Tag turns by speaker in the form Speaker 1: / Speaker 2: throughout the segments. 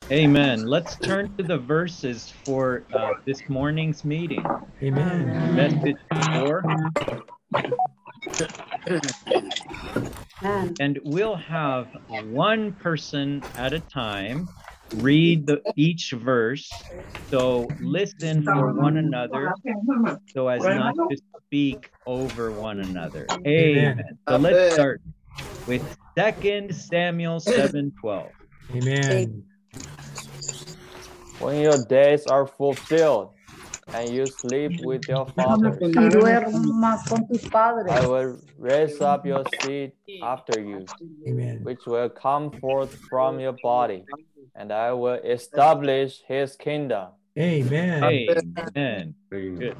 Speaker 1: Amen. Let's turn to the verses for this morning's meeting.
Speaker 2: Amen.
Speaker 1: Message 4. And we'll have one person at a time read each verse. So listen for one another so as not to speak over one another. Amen. So let's start with 2 Samuel 7:12.
Speaker 2: Amen.
Speaker 3: When your days are fulfilled and you sleep with your fathers,
Speaker 4: Y duermas con tus padres.
Speaker 3: I will raise up your seed after you,
Speaker 2: Amen.
Speaker 3: which will come forth from your body, and I will establish his kingdom.
Speaker 2: Amen.
Speaker 1: Amen. Good.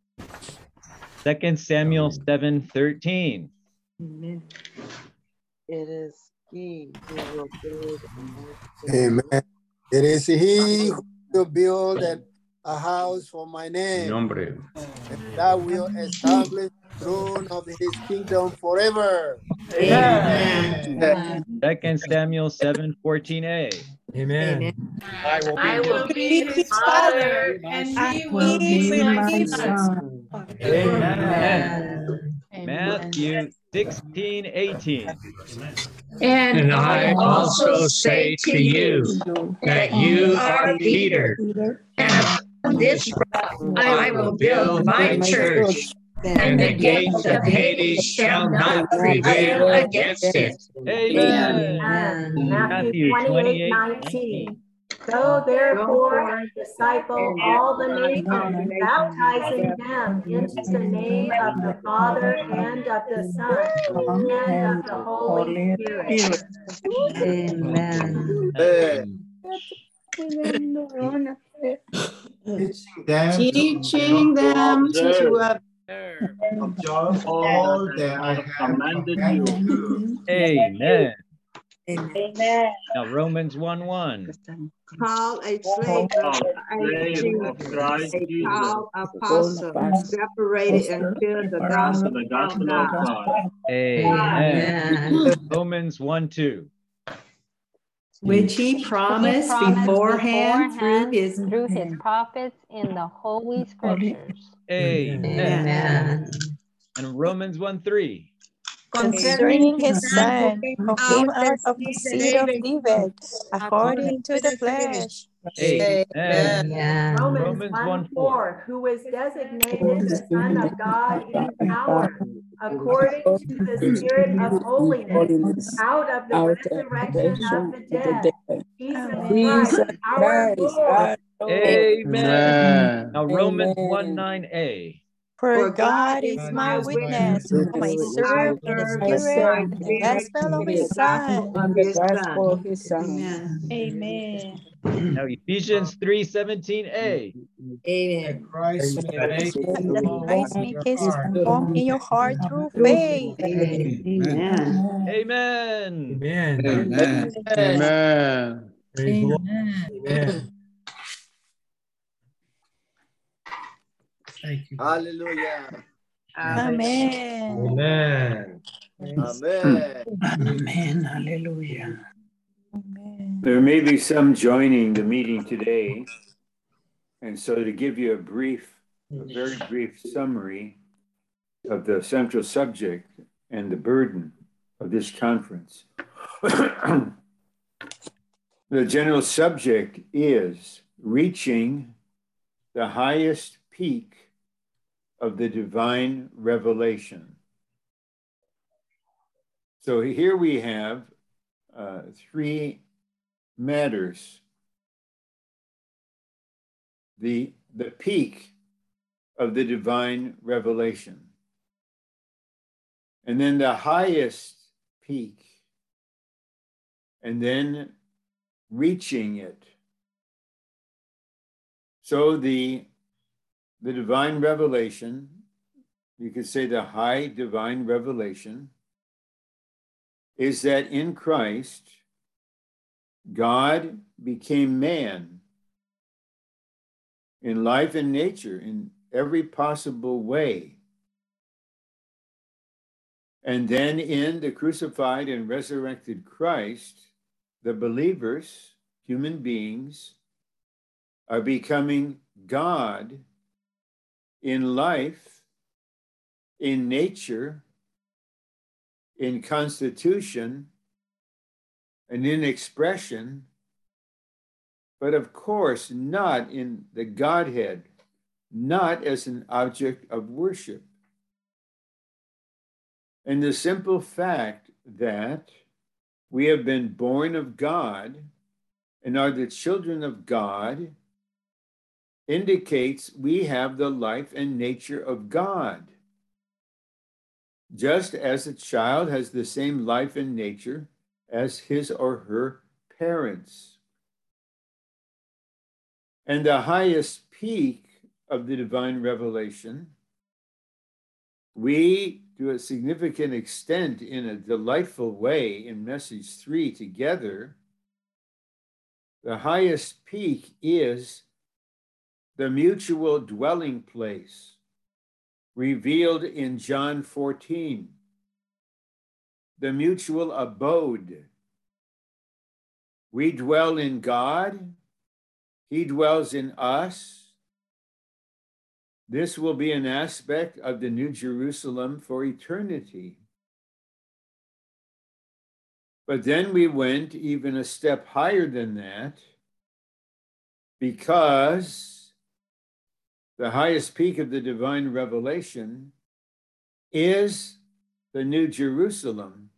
Speaker 1: 2 Samuel 7:13.
Speaker 5: Amen. It is he who will build.
Speaker 6: Amen. It is he who will build a house for my name. And that will establish the throne of his kingdom forever.
Speaker 1: Amen. 2 Samuel 7:14a.
Speaker 2: Amen.
Speaker 7: I will be his father, and he will be my son.
Speaker 1: Amen. Matthew 16:18.
Speaker 7: And I also say to you that you are Peter, and on this rock I will build my church, and the gates of Hades shall not prevail against it.
Speaker 1: Amen.
Speaker 4: Matthew 28:19. Go therefore and disciple all the nations, baptizing them into the name of the Father and of the Son and of the Holy Spirit.
Speaker 5: Teaching them to
Speaker 8: observe all that I have commanded you.
Speaker 1: Amen.
Speaker 4: Amen.
Speaker 1: Now Romans 1:1.
Speaker 5: Paul, a slave of Christ Jesus, Paul, apostle, separated until the gospel of God.
Speaker 1: Amen. Romans 1:2.
Speaker 9: Which he promised beforehand through his
Speaker 10: prophets in the Holy Scriptures.
Speaker 1: Amen. And Romans 1:3.
Speaker 11: Concerning his son, who came out of the seed of David, according to the flesh.
Speaker 1: Amen.
Speaker 4: Romans 1:4, who was designated the Son of God in power, according to the Spirit of holiness, out of the resurrection of the dead, Jesus Christ, our Lord.
Speaker 1: Amen. Now Romans 1:9a.
Speaker 11: For God is my witness, whom I serve in the Spirit and the gospel of his Son. Amen.
Speaker 1: Now Ephesians 3:17a.
Speaker 11: Amen. Christ may his form in your heart through faith.
Speaker 1: Amen.
Speaker 2: Amen.
Speaker 1: Amen.
Speaker 2: Amen. Amen.
Speaker 6: Thank you. Hallelujah.
Speaker 11: Amen.
Speaker 2: Amen.
Speaker 6: Amen.
Speaker 9: Amen. Hallelujah.
Speaker 12: There may be some joining the meeting today, and so to give you a very brief summary of the central subject and the burden of this conference. The general subject is reaching the highest peak of the divine revelation. So here we have three matters. The peak of the divine revelation, and then the highest peak, and then reaching it. So the divine revelation, you could say the high divine revelation, is that in Christ, God became man in life and nature in every possible way. And then in the crucified and resurrected Christ, the believers human beings, are becoming God in life, in nature, in constitution, and in expression, but of course not in the Godhead, not as an object of worship. And the simple fact that we have been born of God and are the children of God indicates we have the life and nature of God. Just as a child has the same life and nature as his or her parents. And the highest peak of the divine revelation, we, to a significant extent, in a delightful way in message 3 together, the highest peak is the mutual dwelling place revealed in John 14, the mutual abode. We dwell in God, He dwells in us. This will be an aspect of the New Jerusalem for eternity. But then we went even a step higher than that, because the highest peak of the divine revelation is the New Jerusalem.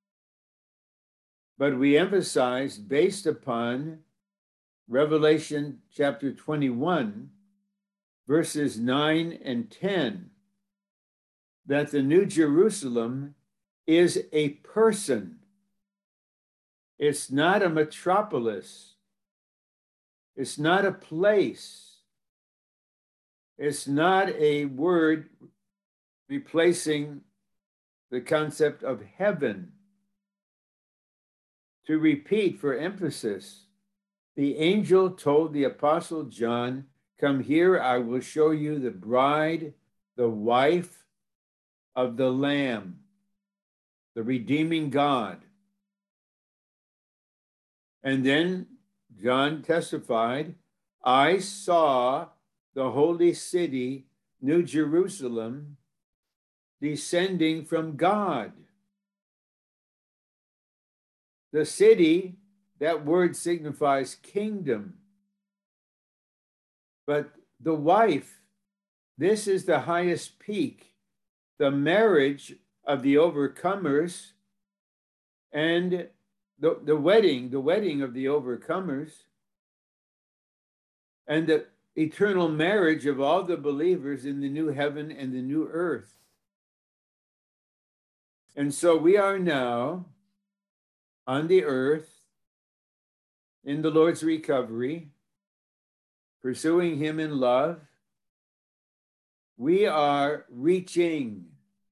Speaker 12: But we emphasized, based upon Revelation chapter 21, verses 9 and 10, that the New Jerusalem is a person. It's not a metropolis. It's not a place. It's not a word replacing the concept of heaven. To repeat for emphasis, the angel told the Apostle John, "Come here, I will show you the bride, the wife of the Lamb, the redeeming God." And then John testified, "I saw the holy city, New Jerusalem, descending from God." The city, that word signifies kingdom. But the wife, this is the highest peak, the marriage of the overcomers and the wedding of the overcomers, and the eternal marriage of all the believers in the new heaven and the new earth. And so we are now on the earth in the Lord's recovery, pursuing Him in love. We are reaching.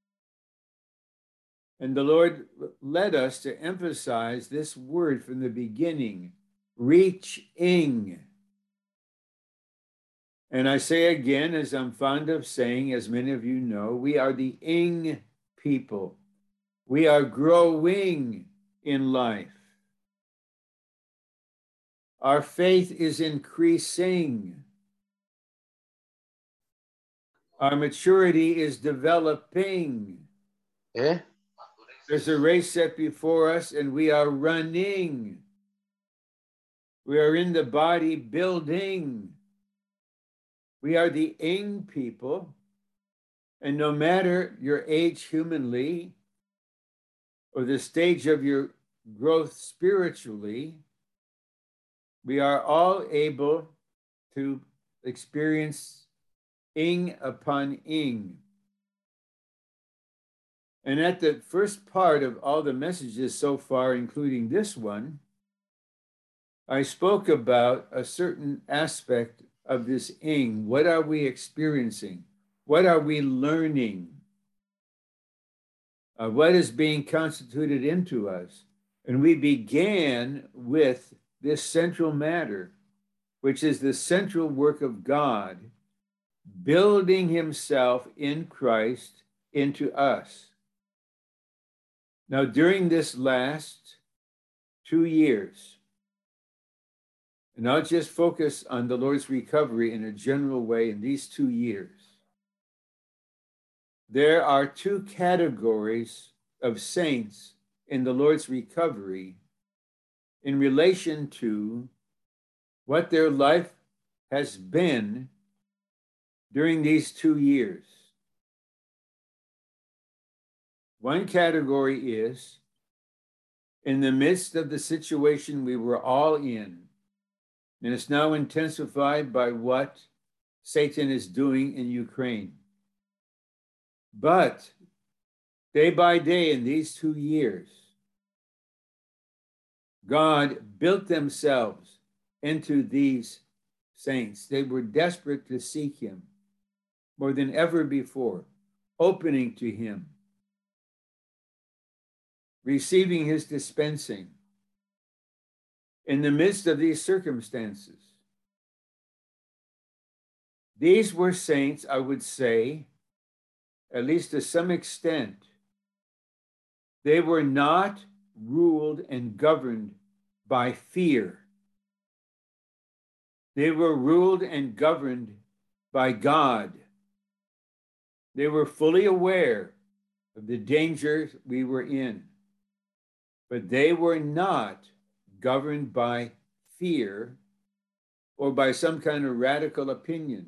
Speaker 12: And the Lord led us to emphasize this word from the beginning, reaching. And I say again, as I'm fond of saying, as many of you know, we are the ing people. We are growing in life. Our faith is increasing. Our maturity is developing. There's a race set before us and we are running. We are in the body building. We are the ing people. And no matter your age humanly or the stage of your growth spiritually, we are all able to experience ing upon ing. And at the first part of all the messages so far, including this one, I spoke about a certain aspect of this ing. What are we experiencing? What are we learning? What is being constituted into us? And we began with this central matter, which is the central work of God, building Himself in Christ into us. Now, during this last 2 years, And I'll just focus on the Lord's recovery in a general way in these 2 years. There are 2 categories of saints in the Lord's recovery in relation to what their life has been during these 2 years. One category is in the midst of the situation we were all in, and it's now intensified by what Satan is doing in Ukraine. But day by day in these 2 years, God built themselves into these saints. They were desperate to seek him more than ever before, opening to him, receiving his dispensing. In the midst of these circumstances, these were saints, I would say, at least to some extent, they were not ruled and governed by fear. They were ruled and governed by God. They were fully aware of the dangers we were in, but they were not governed by fear or by some kind of radical opinion.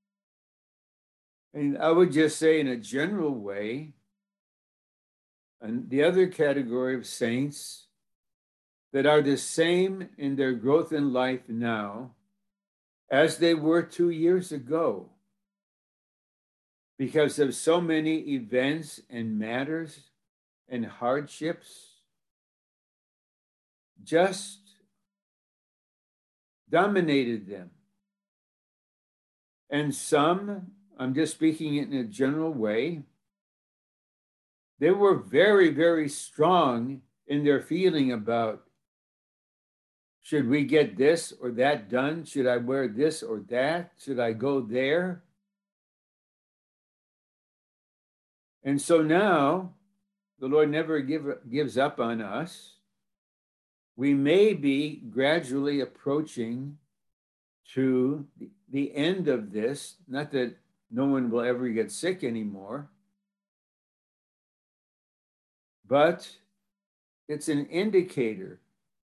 Speaker 12: And I would just say in a general way, and the other category of saints that are the same in their growth in life now as they were 2 years ago, because of so many events and matters and hardships, just dominated them. And some, I'm just speaking in a general way, they were very, very strong in their feeling about, should we get this or that done? Should I wear this or that? Should I go there? And so now, the Lord never gives up on us. We may be gradually approaching to the end of this, not that no one will ever get sick anymore, but it's an indicator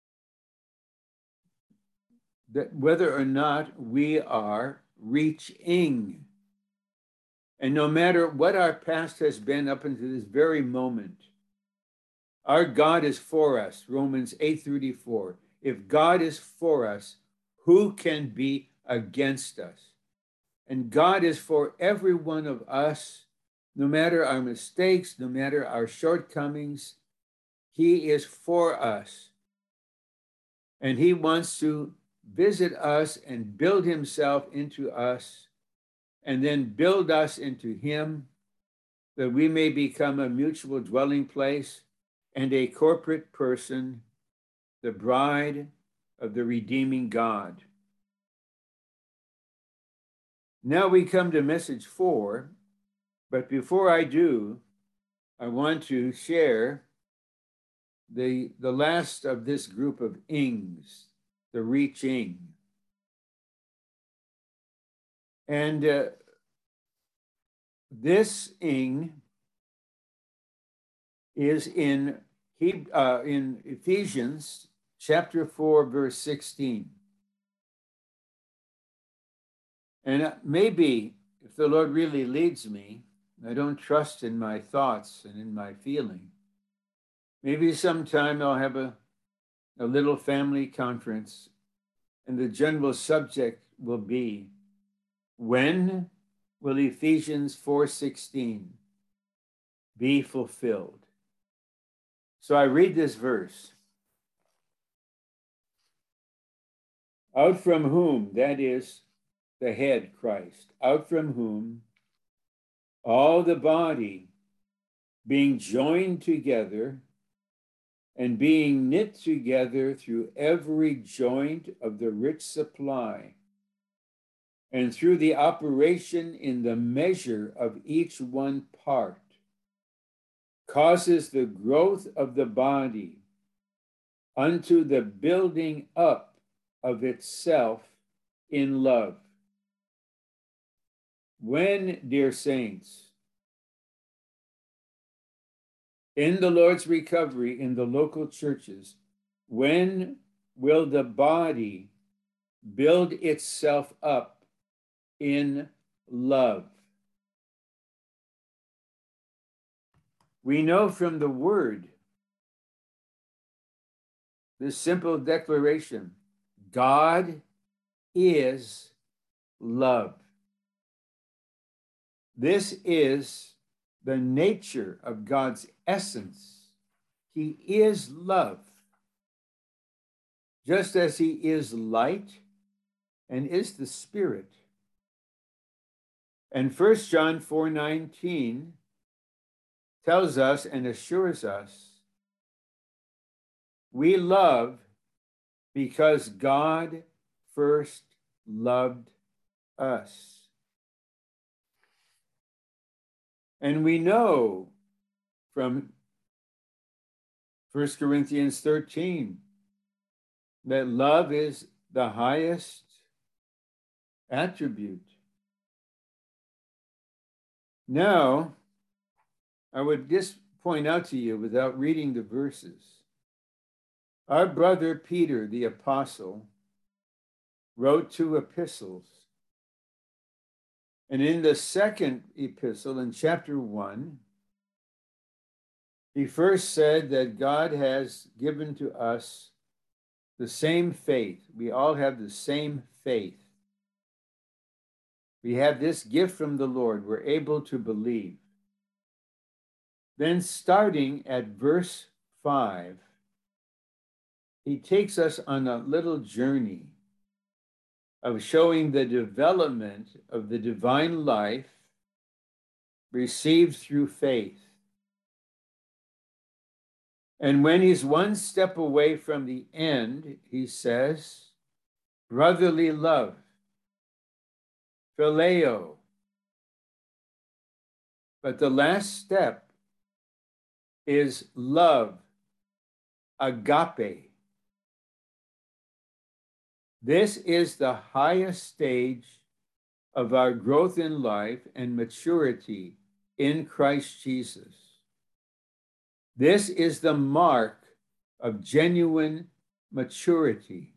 Speaker 12: that whether or not we are reaching. And no matter what our past has been up until this very moment, our God is for us, Romans 8:34. If God is for us, who can be against us? And God is for every one of us, no matter our mistakes, no matter our shortcomings. He is for us. And he wants to visit us and build himself into us, and then build us into him, that we may become a mutual dwelling place and a corporate person, the bride of the redeeming God. Now we come to message 4, but before I do, I want to share the last of this group of ings, the reaching. And this ing is in Ephesians chapter 4, verse 16. And maybe if the Lord really leads me, I don't trust in my thoughts and in my feeling, maybe sometime I'll have a little family conference, and the general subject will be, when will Ephesians 4:16 be fulfilled? So I read this verse. Out from whom, that is the head, Christ, out from whom all the body, being joined together and being knit together through every joint of the rich supply, and through the operation in the measure of each one part, causes the growth of the body unto the building up of itself in love. When, dear saints, in the Lord's recovery in the local churches, when will the body build itself up in love? We know from the word, this simple declaration, God is love. This is the nature of God's essence. He is love. Just as he is light and is the Spirit. And 1 John 4:19 tells us and assures us we love because God first loved us. And we know from 1 Corinthians 13 that love is the highest attribute. Now, I would just point out to you without reading the verses, our brother Peter, the apostle, wrote 2 epistles. And in the second epistle, in chapter 1, he first said that God has given to us the same faith. We all have the same faith. We have this gift from the Lord. We're able to believe. Then starting at verse 5, he takes us on a little journey of showing the development of the divine life received through faith. And when he's one step away from the end, he says, brotherly love, phileo. But the last step is love, agape. This is the highest stage of our growth in life and maturity in Christ Jesus. This is the mark of genuine maturity.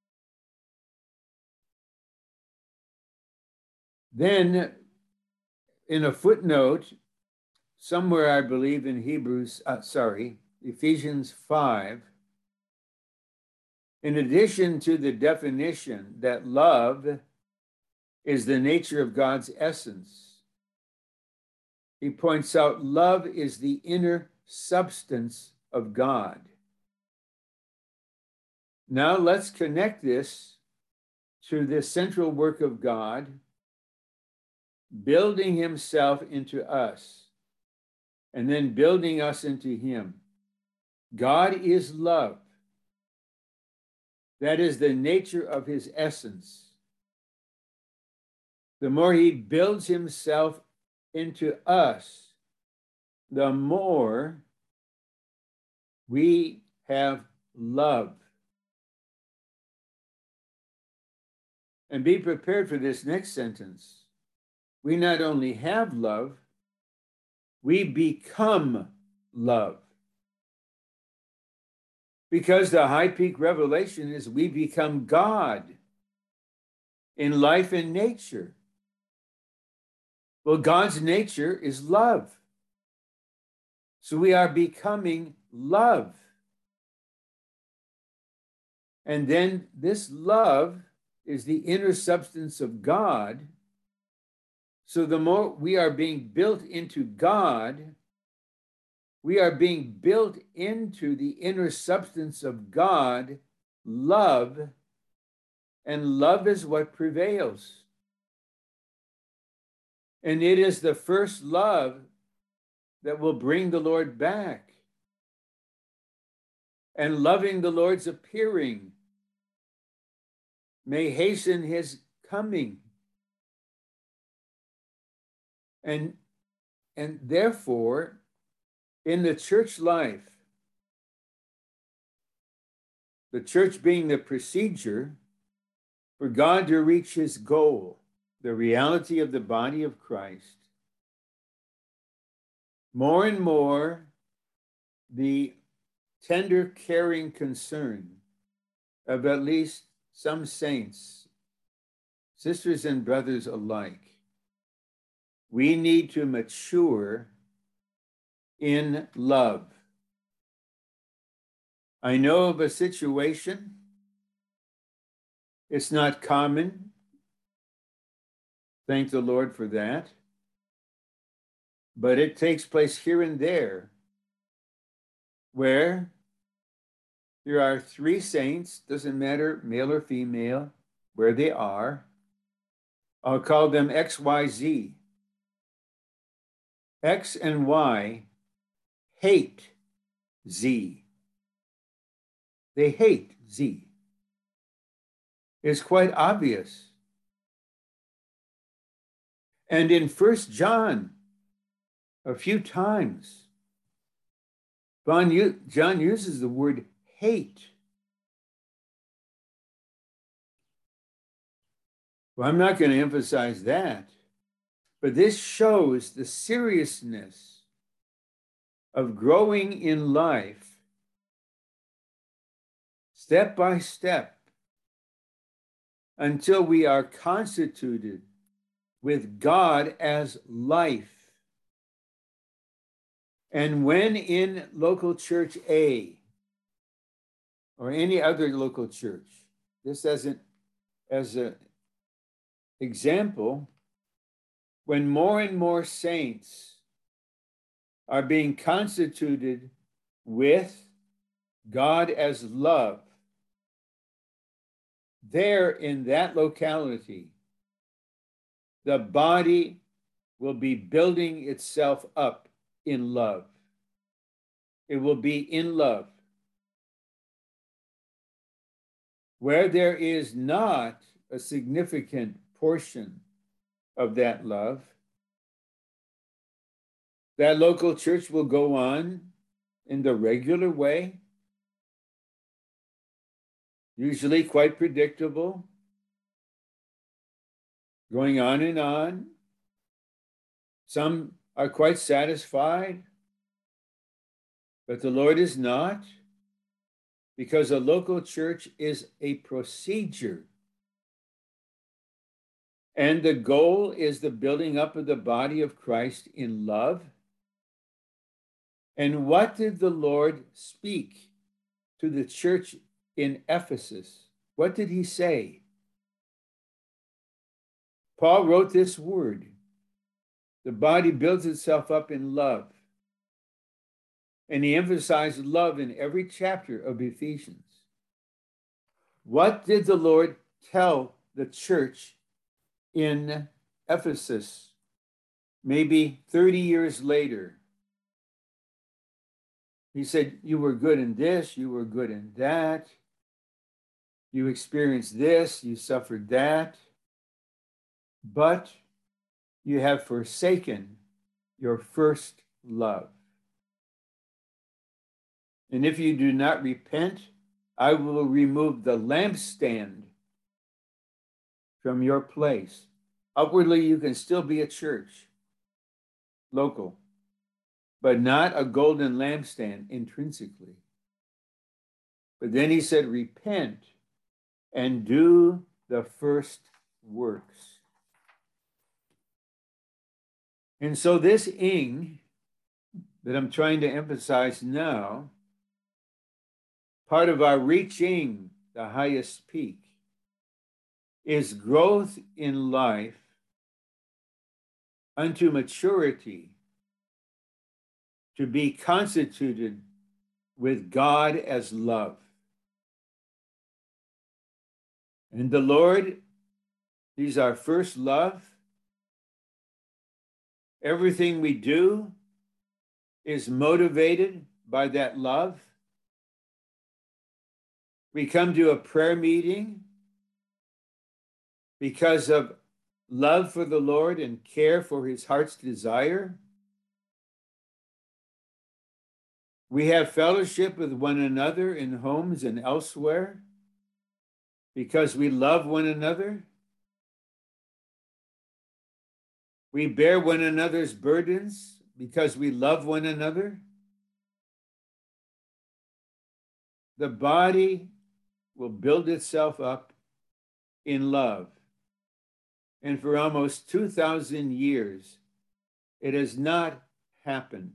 Speaker 12: Then, in a footnote, somewhere I believe in Ephesians 5, in addition to the definition that love is the nature of God's essence, he points out love is the inner substance of God. Now let's connect this to the central work of God, building himself into us, and then building us into him. God is love. That is the nature of his essence. The more he builds himself into us, the more we have love. And be prepared for this next sentence. We not only have love, we become love. Because the high peak revelation is we become God in life and nature. Well, God's nature is love. So we are becoming love. And then this love is the inner substance of God. So the more we are being built into God, we are being built into the inner substance of God, love, and love is what prevails. And it is the first love that will bring the Lord back. And loving the Lord's appearing may hasten his coming. And therefore, in the church life, the church being the procedure, For God to reach his goal, the reality of the body of Christ, more and more the tender, caring concern of at least some saints, sisters and brothers alike. We need to mature in love. I know of a situation, it's not common. Thank the Lord for that. But it takes place here and there where there are 3 saints, doesn't matter male or female, where they are. I'll call them X, Y, Z. X and Y hate Z. They hate Z. It's quite obvious. And in 1 John, a few times, John uses the word hate. Well, I'm not going to emphasize that, but this shows the seriousness of growing in life step by step until we are constituted with God as life. And when in local church A or any other local church, this as an example, when more and more saints are being constituted with God as love, there in that locality, the body will be building itself up in love. It will be in love. Where there is not a significant portion of that love, that local church will go on in the regular way, usually quite predictable, going on and on. Some are quite satisfied, but the Lord is not, because a local church is a procedure. And the goal is the building up of the body of Christ in love. And what did the Lord speak to the church in Ephesus? What did he say? Paul wrote this word: the body builds itself up in love. And he emphasized love in every chapter of Ephesians. What did the Lord tell the church in Ephesus, maybe 30 years later? He said, you were good in this, you were good in that, you experienced this, you suffered that, but you have forsaken your first love. And if you do not repent, I will remove the lampstand from your place. Outwardly, you can still be a church, local, but not a golden lampstand intrinsically. But then he said, repent and do the first works. And so this ing that I'm trying to emphasize now, part of our reaching the highest peak, is growth in life unto maturity, to be constituted with God as love. And the Lord, he's our first love. Everything we do is motivated by that love. We come to a prayer meeting because of love for the Lord and care for his heart's desire. We have fellowship with one another in homes and elsewhere because we love one another. We bear one another's burdens because we love one another. The body will build itself up in love. And for almost 2,000 years, it has not happened.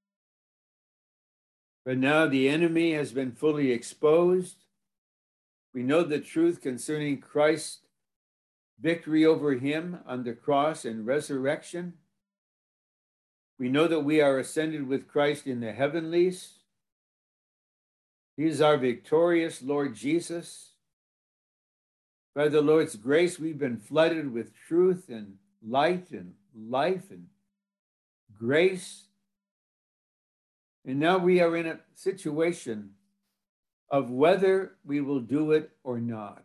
Speaker 12: But now the enemy has been fully exposed. We know the truth concerning Christ's victory over him on the cross and resurrection. We know that we are ascended with Christ in the heavenlies. He is our victorious Lord Jesus. By the Lord's grace, we've been flooded with truth and light and life and grace. And now we are in a situation of whether we will do it or not.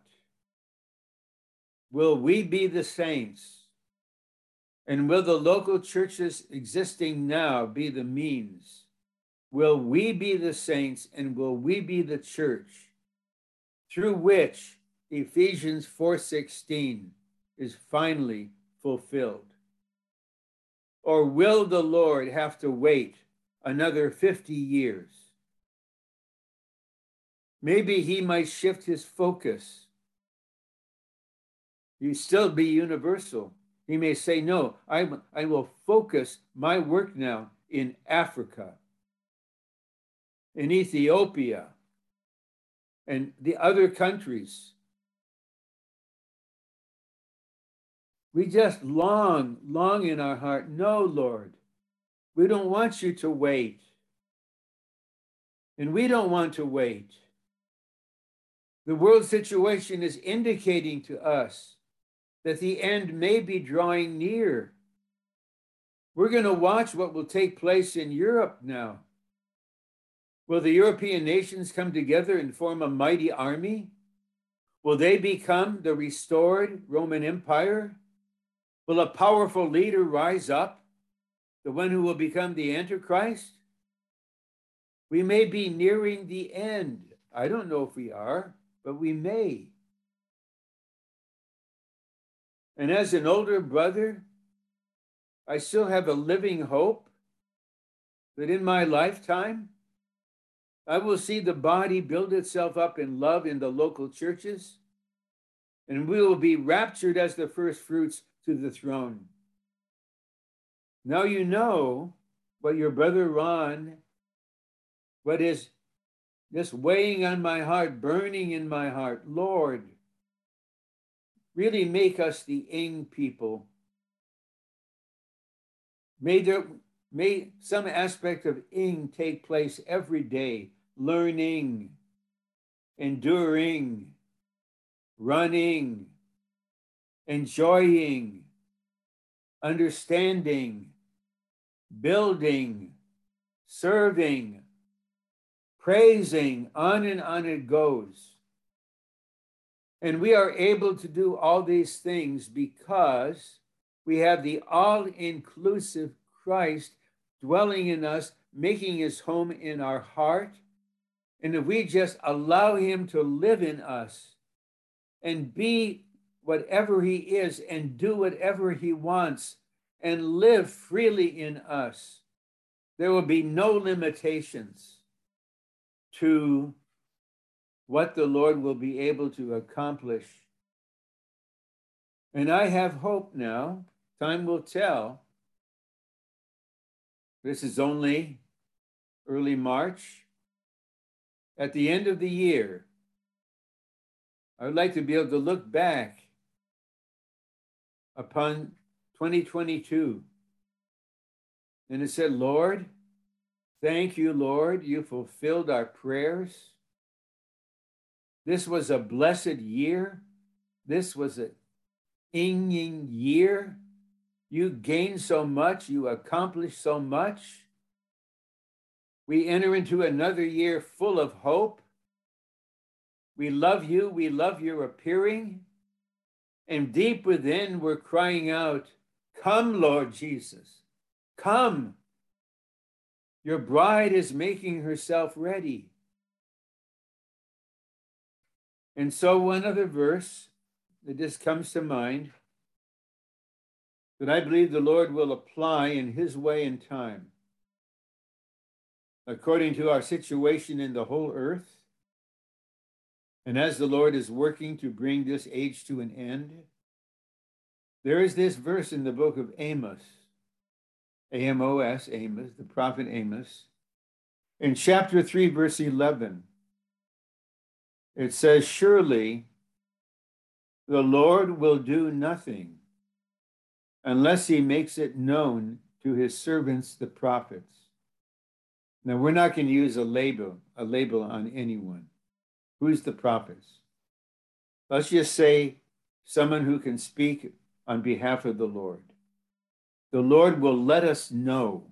Speaker 12: Will we be the saints? And will the local churches existing now be the means? Will we be the saints and will we be the church through which Ephesians 4:16 is finally fulfilled? Or will the Lord have to wait another 50 years? Maybe he might shift his focus. He still be universal. He may say, no, I will focus my work now in Africa, in Ethiopia, and the other countries. We just long in our heart, no, Lord, we don't want you to wait. And we don't want to wait. The world situation is indicating to us that the end may be drawing near. We're going to watch what will take place in Europe now. Will the European nations come together and form a mighty army? Will they become the restored Roman Empire? Will a powerful leader rise up, the one who will become the Antichrist? We may be nearing the end. I don't know if we are, but we may. And as an older brother, I still have a living hope that in my lifetime, I will see the body build itself up in love in the local churches, and we will be raptured as the first fruits to the throne. Now you know what your brother Ron, what is just weighing on my heart, burning in my heart. Lord, really make us the Ing people. May some aspect of Ing take place every day, learning, enduring, running, enjoying, understanding, building, serving, praising, on and on it goes. And we are able to do all these things because we have the all-inclusive Christ dwelling in us, making his home in our heart. And if we just allow him to live in us and be whatever he is and do whatever he wants and live freely in us, there will be no limitations to what the Lord will be able to accomplish. And I have hope now. Time will tell. This is only early March. At the end of the year, I would like to be able to look back upon 2022. And it said, Lord, thank you, Lord. You fulfilled our prayers. This was a blessed year. This was an Ing year. You gained so much. You accomplished so much. We enter into another year full of hope. We love you. We love your appearing. And deep within, we're crying out, come, Lord Jesus, come. Your bride is making herself ready. And so one other verse that just comes to mind that I believe the Lord will apply in his way and time, according to our situation in the whole earth. And as the Lord is working to bring this age to an end, there is this verse in the book of Amos, A-M-O-S, Amos, the prophet Amos. In chapter 3, verse 11, it says, surely the Lord will do nothing unless he makes it known to his servants, the prophets. Now, we're not going to use a label on anyone. Who's the prophets? Let's just say someone who can speak on behalf of the Lord. The Lord will let us know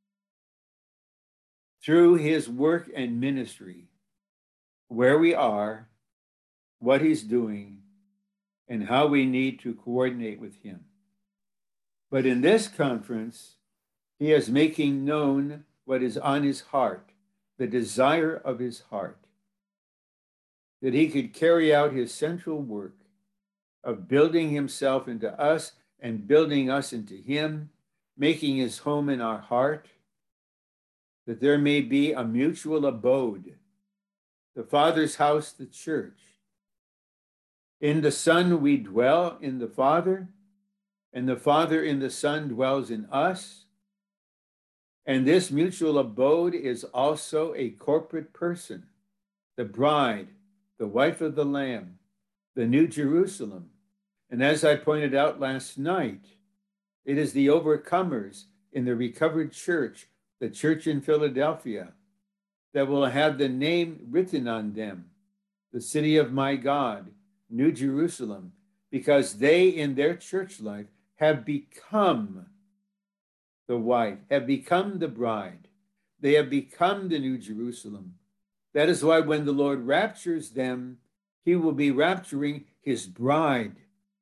Speaker 12: through his work and ministry where we are, what he's doing, and how we need to coordinate with him. But in this conference, he is making known what is on his heart, the desire of his heart, that he could carry out his central work of building himself into us and building us into him, making his home in our heart, that there may be a mutual abode, the Father's house, the church. In the Son we dwell in the Father, and the Father in the Son dwells in us. And this mutual abode is also a corporate person, the bride, the wife of the Lamb, the New Jerusalem. And as I pointed out last night, it is the overcomers in the recovered church, the church in Philadelphia, that will have the name written on them, the city of my God, New Jerusalem, because they in their church life have become the wife, have become the bride. They have become the New Jerusalem. That is why when the Lord raptures them, he will be rapturing his bride.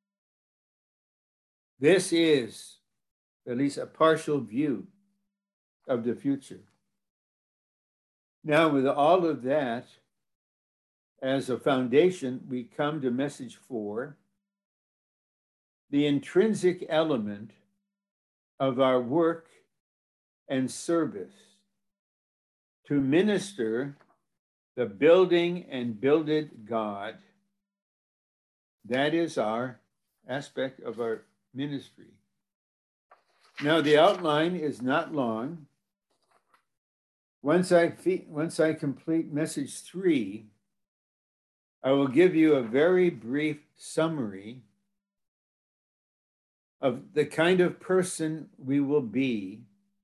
Speaker 12: This is at least a partial view of the future. Now, with all of that as a foundation, we come to message 4, the intrinsic element of our work and service to minister the building and builded God. That is our aspect of our ministry. Now, the outline is not long. Once I complete message 3, I will give you a very brief summary of the kind of person we will be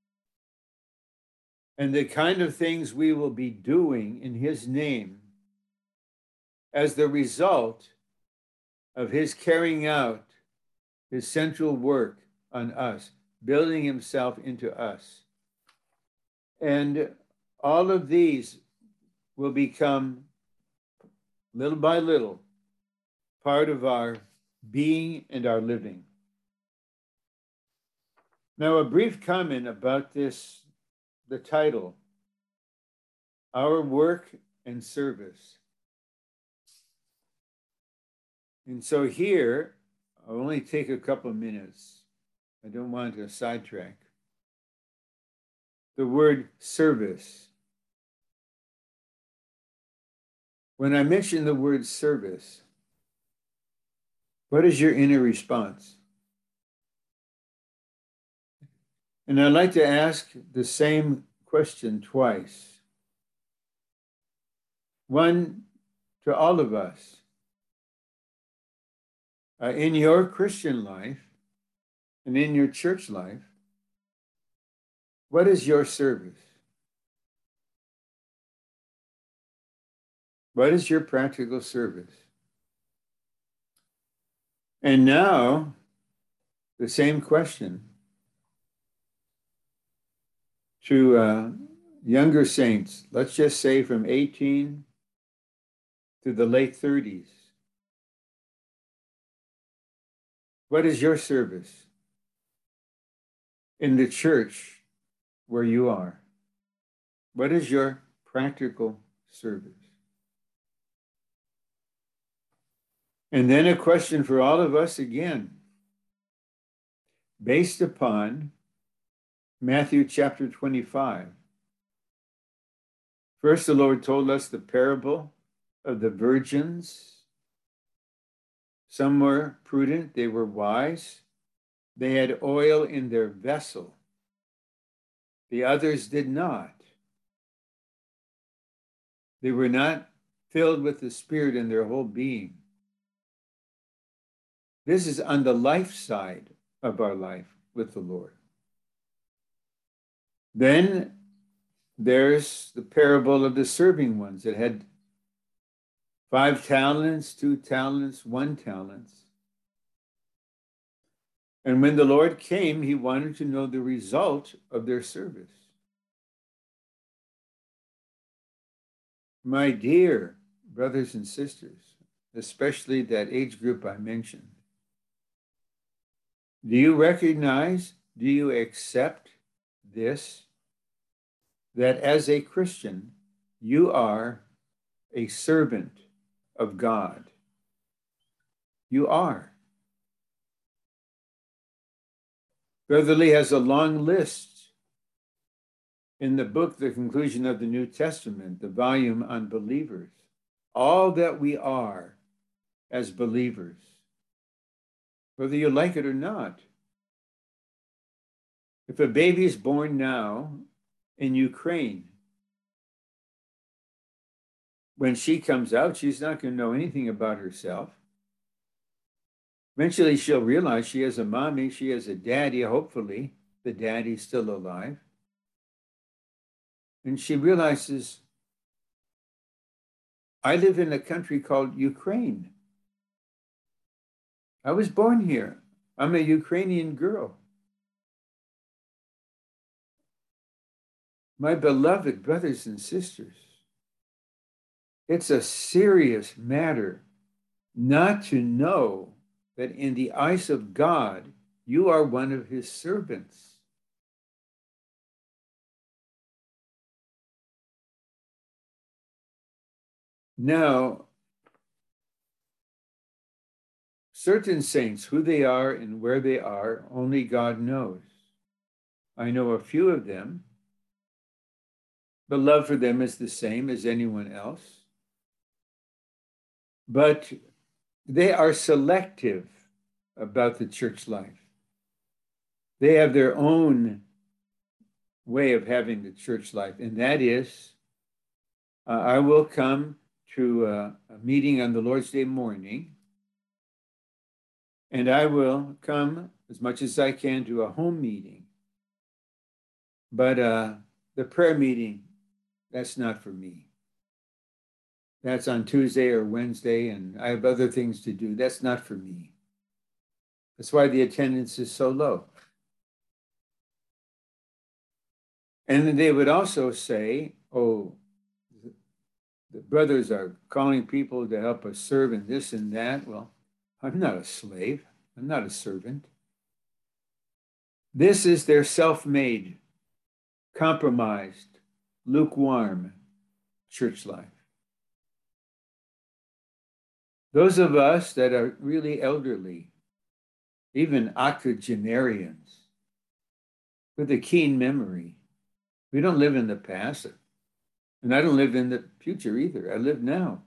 Speaker 12: and the kind of things we will be doing in his name as the result of his carrying out his central work on us, building himself into us. And all of these will become, little by little, part of our being and our living. Now, a brief comment about this, the title, Our Work and Service. And so here, I'll only take a couple of minutes. I don't want to sidetrack. The word service. When I mention the word service, what is your inner response? And I'd like to ask the same question twice. One to all of us. In your Christian life and in your church life, what is your service? What is your practical service? And now, the same question to younger saints, let's just say from 18 to the late 30s. What is your service in the church where you are? What is your practical service? And then a question for all of us again, based upon Matthew chapter 25. First, the Lord told us the parable of the virgins. Some were prudent, they were wise. They had oil in their vessel. The others did not. They were not filled with the Spirit in their whole being. This is on the life side of our life with the Lord. Then there's the parable of the serving ones that had 5 talents, 2 talents, 1 talent. And when the Lord came, he wanted to know the result of their service. My dear brothers and sisters, especially that age group I mentioned, do you recognize, do you accept this, that as a Christian, you are a servant of God? You are. Brother Lee has a long list in the book, The Conclusion of the New Testament, the volume on believers, all that we are as believers, whether you like it or not. If a baby is born now in Ukraine, when she comes out, she's not going to know anything about herself. Eventually, she'll realize she has a mommy, she has a daddy, hopefully the daddy's still alive. And she realizes, I live in a country called Ukraine. I was born here. I'm a Ukrainian girl. My beloved brothers and sisters, it's a serious matter not to know that in the eyes of God, you are one of his servants. Now, certain saints, who they are and where they are, only God knows. I know a few of them. The love for them is the same as anyone else. But they are selective about the church life. They have their own way of having the church life, and that is, I will come to a meeting on the Lord's Day morning, and I will come as much as I can to a home meeting. But the prayer meeting, that's not for me. That's on Tuesday or Wednesday, and I have other things to do. That's not for me. That's why the attendance is so low. And then they would also say, oh, the brothers are calling people to help us serve in this and that. Well, I'm not a slave. I'm not a servant. This is their self-made, compromised, lukewarm church life. Those of us that are really elderly, even octogenarians, with a keen memory, we don't live in the past, and I don't live in the future either. I live now.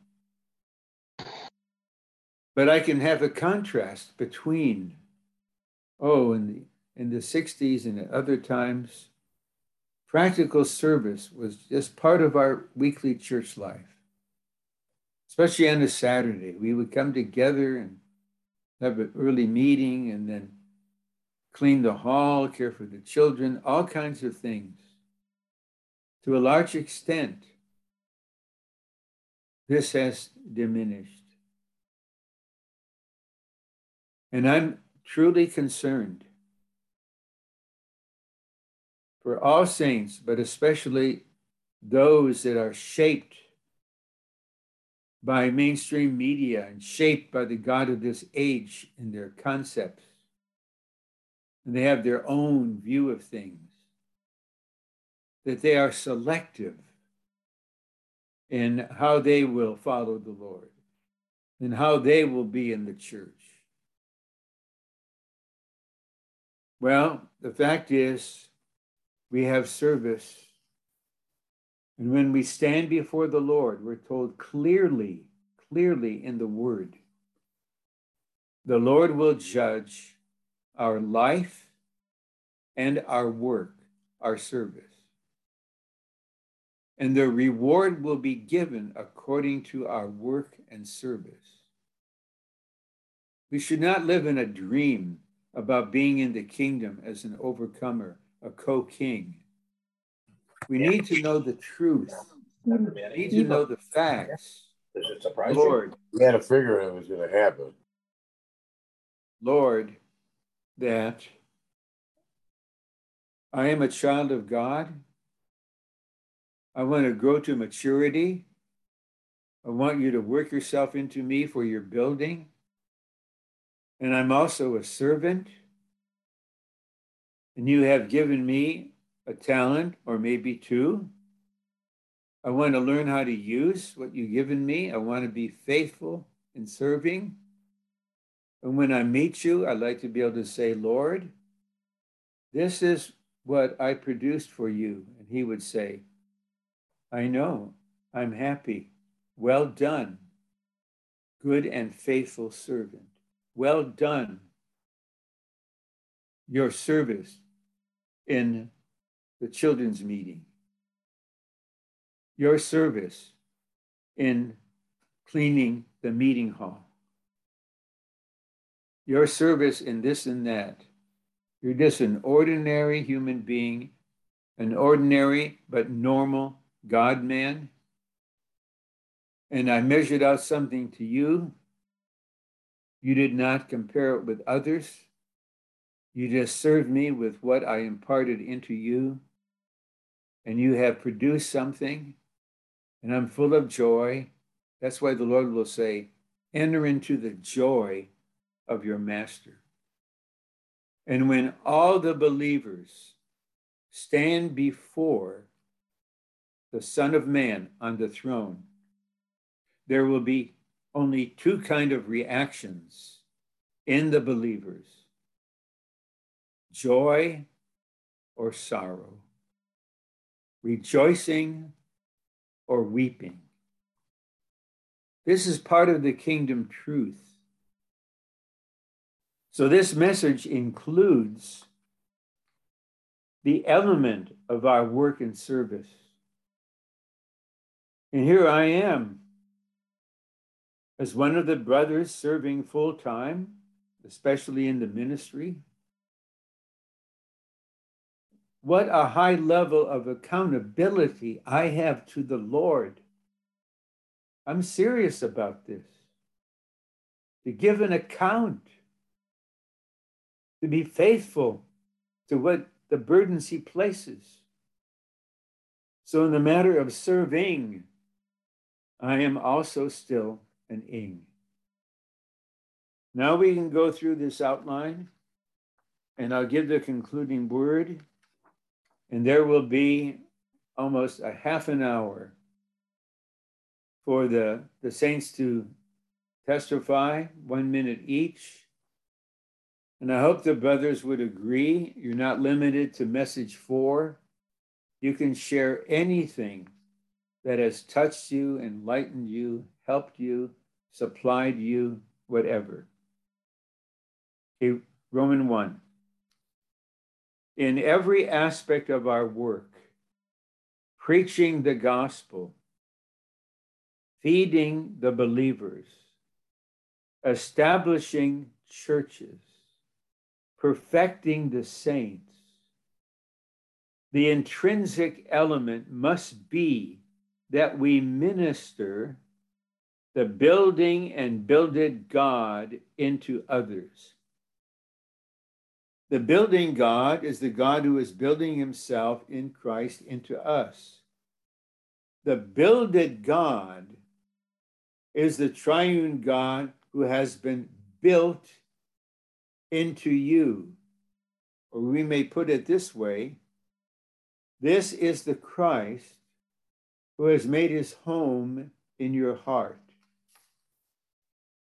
Speaker 12: But I can have a contrast between, in the 60s and at other times, practical service was just part of our weekly church life. Especially on a Saturday, we would come together and have an early meeting and then clean the hall, care for the children, all kinds of things. To a large extent, this has diminished. And I'm truly concerned for all saints, but especially those that are shaped by mainstream media and shaped by the God of this age in their concepts. And they have their own view of things, that they are selective in how they will follow the Lord. and how they will be in the church. Well, the fact is, we have service. And when we stand before the Lord, we're told clearly in the Word, the Lord will judge our life and our work, our service. And the reward will be given according to our work and service. We should not live in a dream about being in the kingdom as an overcomer, a co-king. We need to know the truth. We need to know the facts. Lord,
Speaker 13: we had to figure it was going to happen.
Speaker 12: Lord, that I am a child of God. I want to grow to maturity. I want you to work yourself into me for your building. And I'm also a servant. And you have given me a talent, or maybe two. I want to learn how to use what you've given me. I want to be faithful in serving. And when I meet you, I'd like to be able to say, Lord, this is what I produced for you. And he would say, I know, I'm happy. Well done, good and faithful servant. Well done, your service in the children's meeting, your service in cleaning the meeting hall, your service in this and that. You're just an ordinary human being, an ordinary but normal God-man. And I measured out something to you. You did not compare it with others. You just served me with what I imparted into you. And you have produced something. And I'm full of joy. That's why the Lord will say, enter into the joy of your master. And when all the believers stand before the Son of Man on the throne, there will be only two kinds of reactions in the believers: joy or sorrow, rejoicing or weeping. This is part of the kingdom truth. So this message includes the element of our work and service. And here I am, as one of the brothers serving full time, especially in the ministry. What a high level of accountability I have to the Lord. I'm serious about this. To give an account, to be faithful to what the burdens he places. So in the matter of serving, I am also still an ing. Now we can go through this outline, and I'll give the concluding word, and there will be almost a half an hour for the saints to testify, 1 minute each. And I hope the brothers would agree. You're not limited to message 4. You can share anything that has touched you, enlightened you, helped you, supplied you, whatever. Okay, Romans 1. In every aspect of our work, preaching the gospel, feeding the believers, establishing churches, perfecting the saints, the intrinsic element must be that we minister the building and builded God into others. The building God is the God who is building himself in Christ into us. The builded God is the triune God who has been built into you. Or we may put it this way: this is the Christ who has made his home in your heart.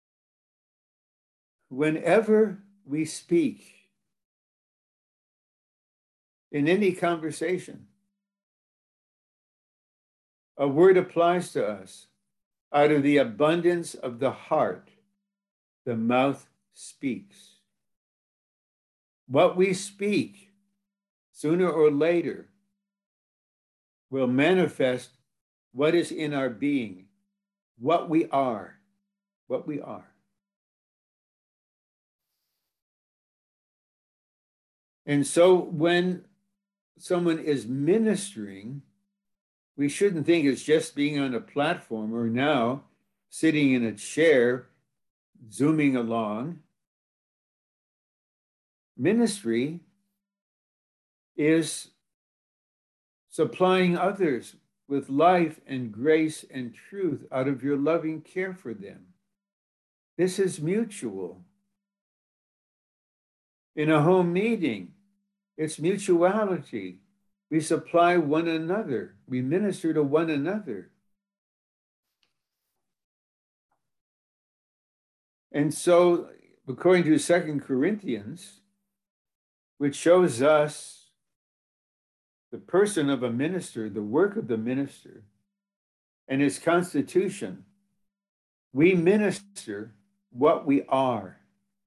Speaker 12: whenever we speak in any conversation, a word applies to us. Out of the abundance of the heart, the mouth speaks. What we speak, sooner or later, will manifest what is in our being, what we are, what we are. And so when someone is ministering, we shouldn't think it's just being on a platform or now sitting in a chair, zooming along. Ministry is supplying others with life and grace and truth out of your loving care for them. This is mutual. In a home meeting, it's mutuality. We supply one another. We minister to one another. And so, according to 2 Corinthians, which shows us the person of a minister, the work of the minister, and his constitution, we minister what we are.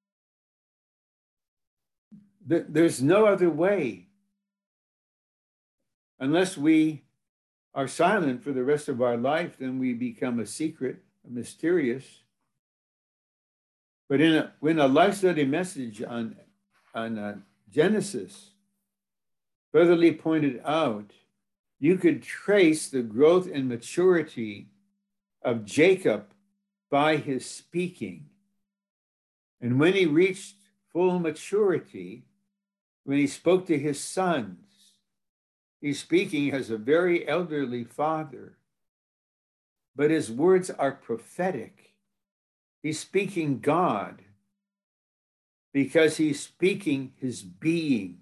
Speaker 12: There's no other way. Unless we are silent for the rest of our life, then we become a secret, a mysterious. But when a life study message on Genesis, Brother Lee pointed out, you could trace the growth and maturity of Jacob by his speaking. And when he reached full maturity, when he spoke to his sons, he's speaking as a very elderly father, but his words are prophetic. He's speaking God because he's speaking his being.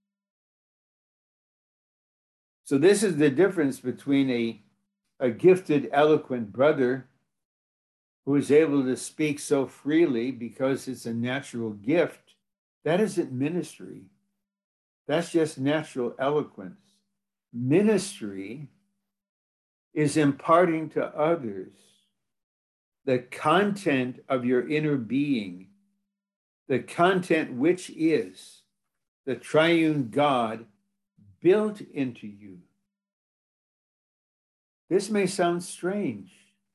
Speaker 12: So this is the difference between a gifted, eloquent brother who is able to speak so freely because it's a natural gift. That isn't ministry. That's just natural eloquence. Ministry is imparting to others the content of your inner being, the content which is the triune God built into you. This may sound strange,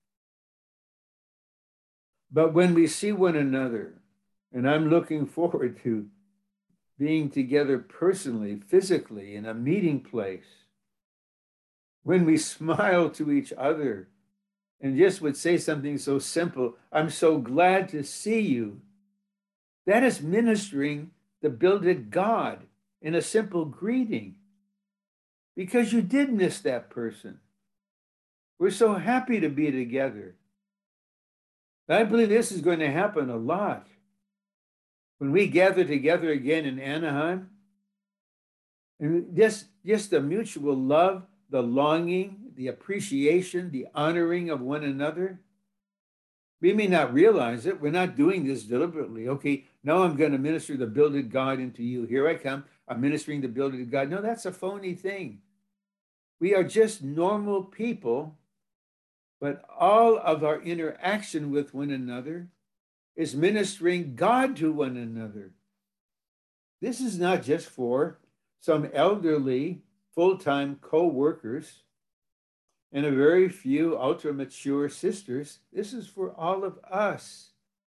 Speaker 12: but when we see one another, and I'm looking forward to being together personally, physically, in a meeting place, when we smile to each other and just would say something so simple, I'm so glad to see you. That is ministering the builded God in a simple greeting, because you did miss that person. We're so happy to be together. I believe this is going to happen a lot. When we gather together again in Anaheim, and just the mutual love, the longing, the appreciation, the honoring of one another. We may not realize it. We're not doing this deliberately. Okay, now I'm going to minister the builded God into you. Here I come. I'm ministering the builded God. No, that's a phony thing. We are just normal people, but all of our interaction with one another is ministering God to one another. This is not just for some elderly full-time co-workers and a very few ultra-mature sisters. This is for all of us.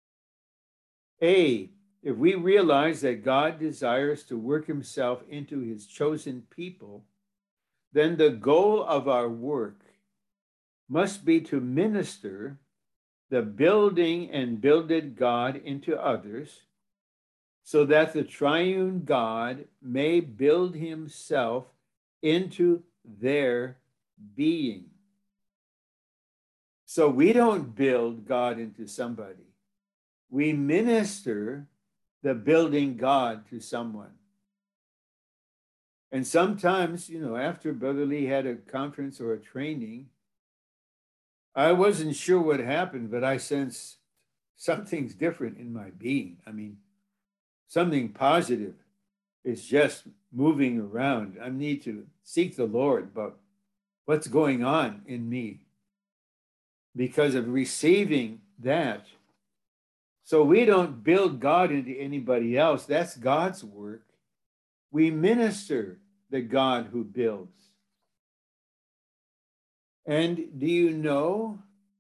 Speaker 12: If we realize that God desires to work himself into his chosen people, then the goal of our work must be to minister the building and builded God into others, so that the triune God may build himself into their being. So we don't build God into somebody. We minister the building God to someone. And sometimes, after Brother Lee had a conference or a training, I wasn't sure what happened, but I sensed something's different in my being. I mean, something positive is just moving around. I need to seek the Lord about what's going on in me because of receiving that. So we don't build God into anybody else. That's God's work. We minister the God who builds. And do you know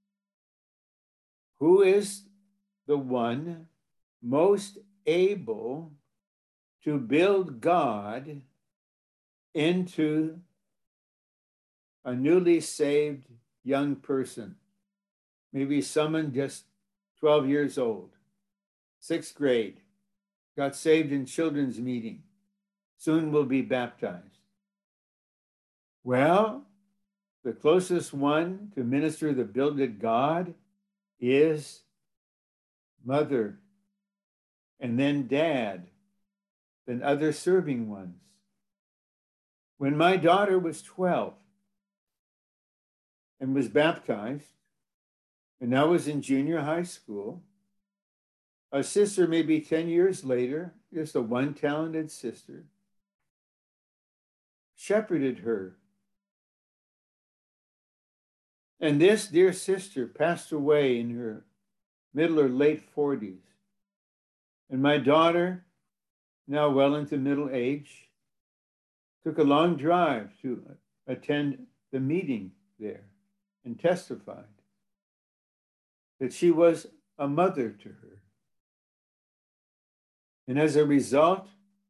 Speaker 12: who is the one most able to build God into a newly saved young person? Maybe someone just 12 years old, 6th grade, got saved in children's meeting, soon will be baptized. Well, the closest one to minister the builded God is mother, and then dad, then other serving ones. When my daughter was 12 and was baptized, and I was in junior high school, a sister maybe 10 years later, just a one talented sister, shepherded her. And this dear sister passed away in her middle or late 40s. And my daughter, now well into middle age, took a long drive to attend the meeting there and testified that she was a mother to her. And as a result,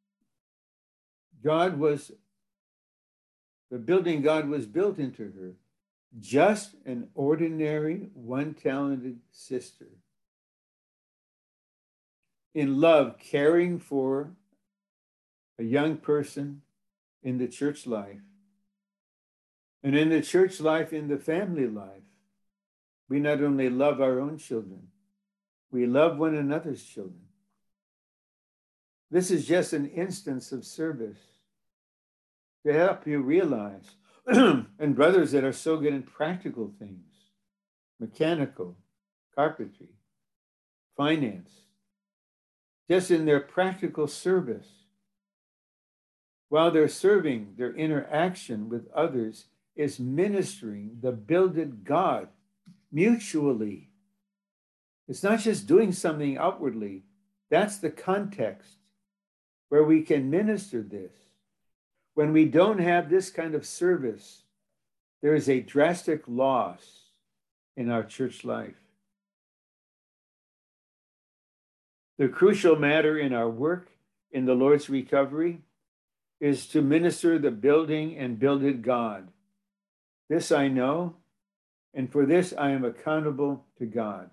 Speaker 12: the building God was built into her. Just an ordinary, one-talented sister in love, caring for a young person in the church life. And in the church life, in the family life, we not only love our own children, we love one another's children. This is just an instance of service to help you realize, and brothers that are so good in practical things, mechanical, carpentry, finance, just in their practical service, while they're serving, their interaction with others is ministering the builded God mutually. It's not just doing something outwardly. That's the context where we can minister this. When we don't have this kind of service, there is a drastic loss in our church life. The crucial matter in our work in the Lord's recovery is to minister the building and builded God. This I know, and for this I am accountable to God.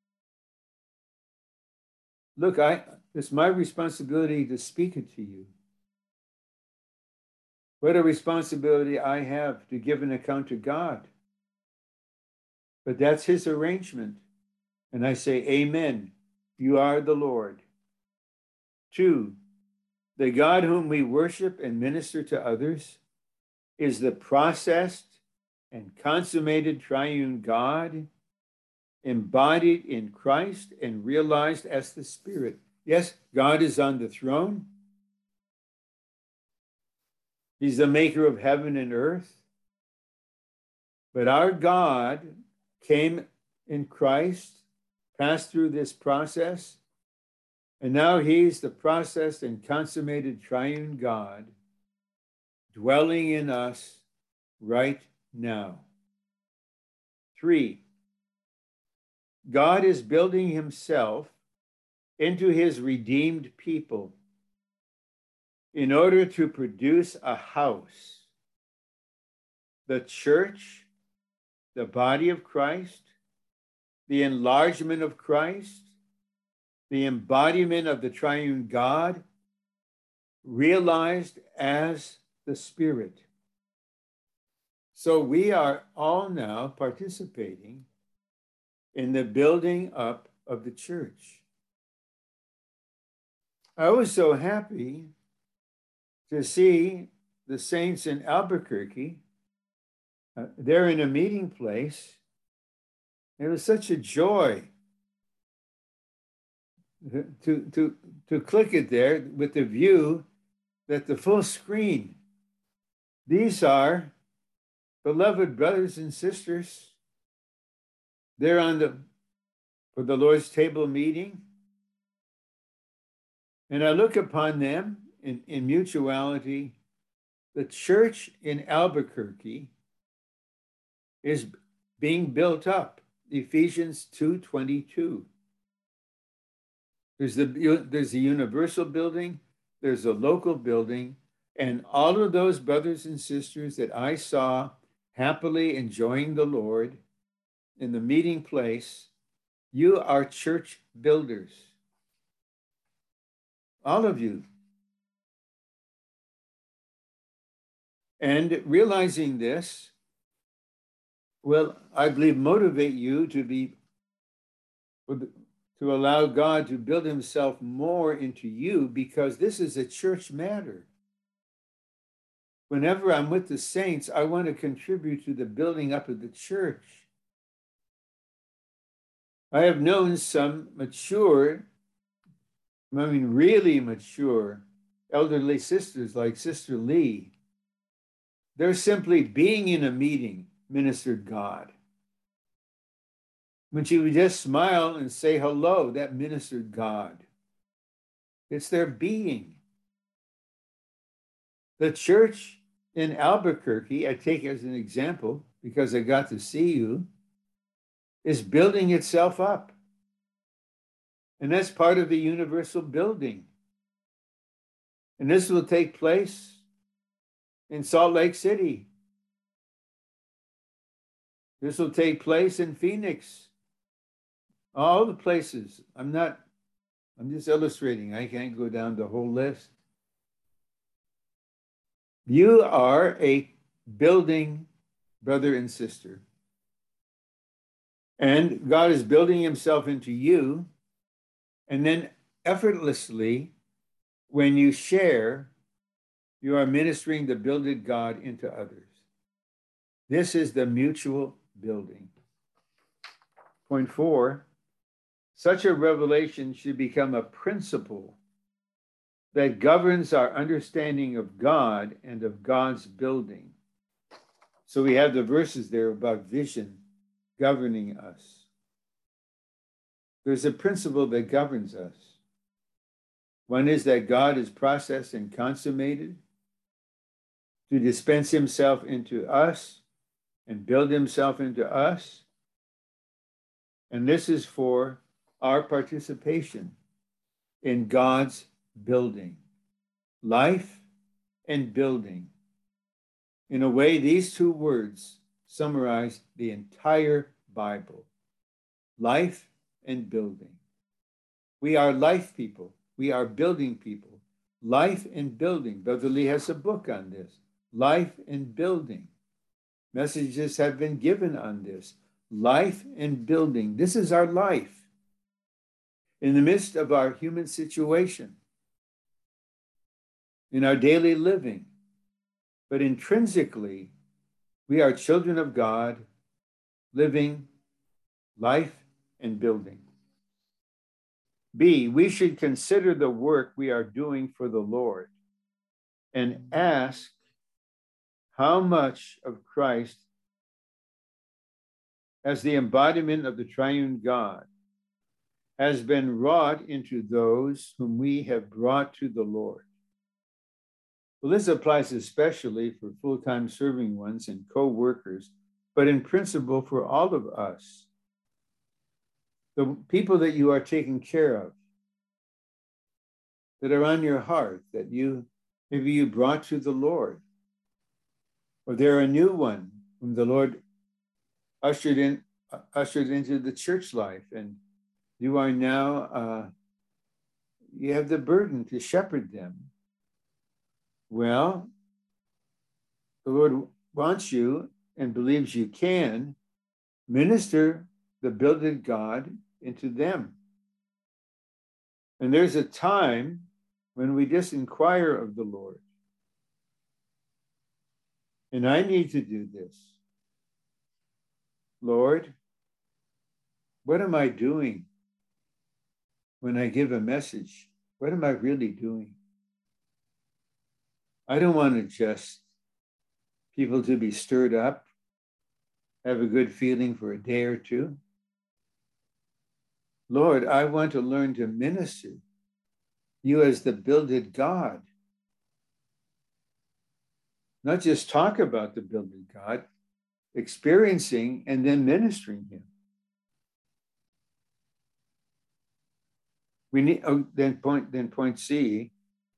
Speaker 12: Look, it's my responsibility to speak it to you. What a responsibility I have to give an account to God. But that's his arrangement. And I say, amen. You are the Lord. 2, the God whom we worship and minister to others is the processed and consummated triune God, embodied in Christ and realized as the Spirit. Yes, God is on the throne. He's the maker of heaven and earth. But our God came in Christ, passed through this process, and now he's the processed and consummated triune God dwelling in us right now. 3, God is building himself into his redeemed people in order to produce a house, the church, the body of Christ, the enlargement of Christ, the embodiment of the triune God, realized as the Spirit. So we are all now participating in the building up of the church. I was so happy to see the saints in Albuquerque. They're in a meeting place. It was such a joy to click it there with the view that the full screen, these are beloved brothers and sisters. They're for the Lord's table meeting. And I look upon them in mutuality. The church in Albuquerque is being built up. Ephesians 2:22. There's the universal building, there's a local building, and all of those brothers and sisters that I saw happily enjoying the Lord in the meeting place, you are church builders. All of you. And realizing this will, I believe, motivate you to allow God to build himself more into you, because this is a church matter. Whenever I'm with the saints, I want to contribute to the building up of the church. I have known some mature, really mature elderly sisters like Sister Lee. They're simply being in a meeting ministered God. When she would just smile and say hello, that ministered God. It's their being. The church in Albuquerque, I take as an example because I got to see you, is building itself up. And that's part of the universal building. And this will take place in Salt Lake City. This will take place in Phoenix. All the places. I'm just illustrating. I can't go down the whole list. You are a building brother and sister. And God is building himself into you. And then effortlessly, when you share, you are ministering the builded God into others. This is the mutual building. Point 4, such a revelation should become a principle that governs our understanding of God and of God's building. So we have the verses there about vision governing us. There's a principle that governs us. One is that God is processed and consummated to dispense himself into us and build himself into us. And this is for our participation in God's building, life and building. In a way, these two words summarize the entire Bible, life and building. We are life people. We are building people. Life and building. Brother Lee has a book on this. Life and building. Messages have been given on this. Life and building. This is our life. In the midst of our human situation, in our daily living, but intrinsically, we are children of God, living life and building. B, we should consider the work we are doing for the Lord and ask how much of Christ as the embodiment of the triune God has been wrought into those whom we have brought to the Lord. Well, this applies especially for full-time serving ones and co-workers, but in principle for all of us. The people that you are taking care of, that are on your heart, that maybe you brought to the Lord, or they're a new one whom the Lord ushered into the church life, and you are now, you have the burden to shepherd them. Well, the Lord wants you and believes you can minister the builded God into them. And there's a time when we just inquire of the Lord. And I need to do this. Lord, what am I doing when I give a message, what am I really doing? I don't want to just people to be stirred up, have a good feeling for a day or two. Lord, I want to learn to minister you as the builded God. Not just talk about the builded God, experiencing and then ministering him. We need then point C.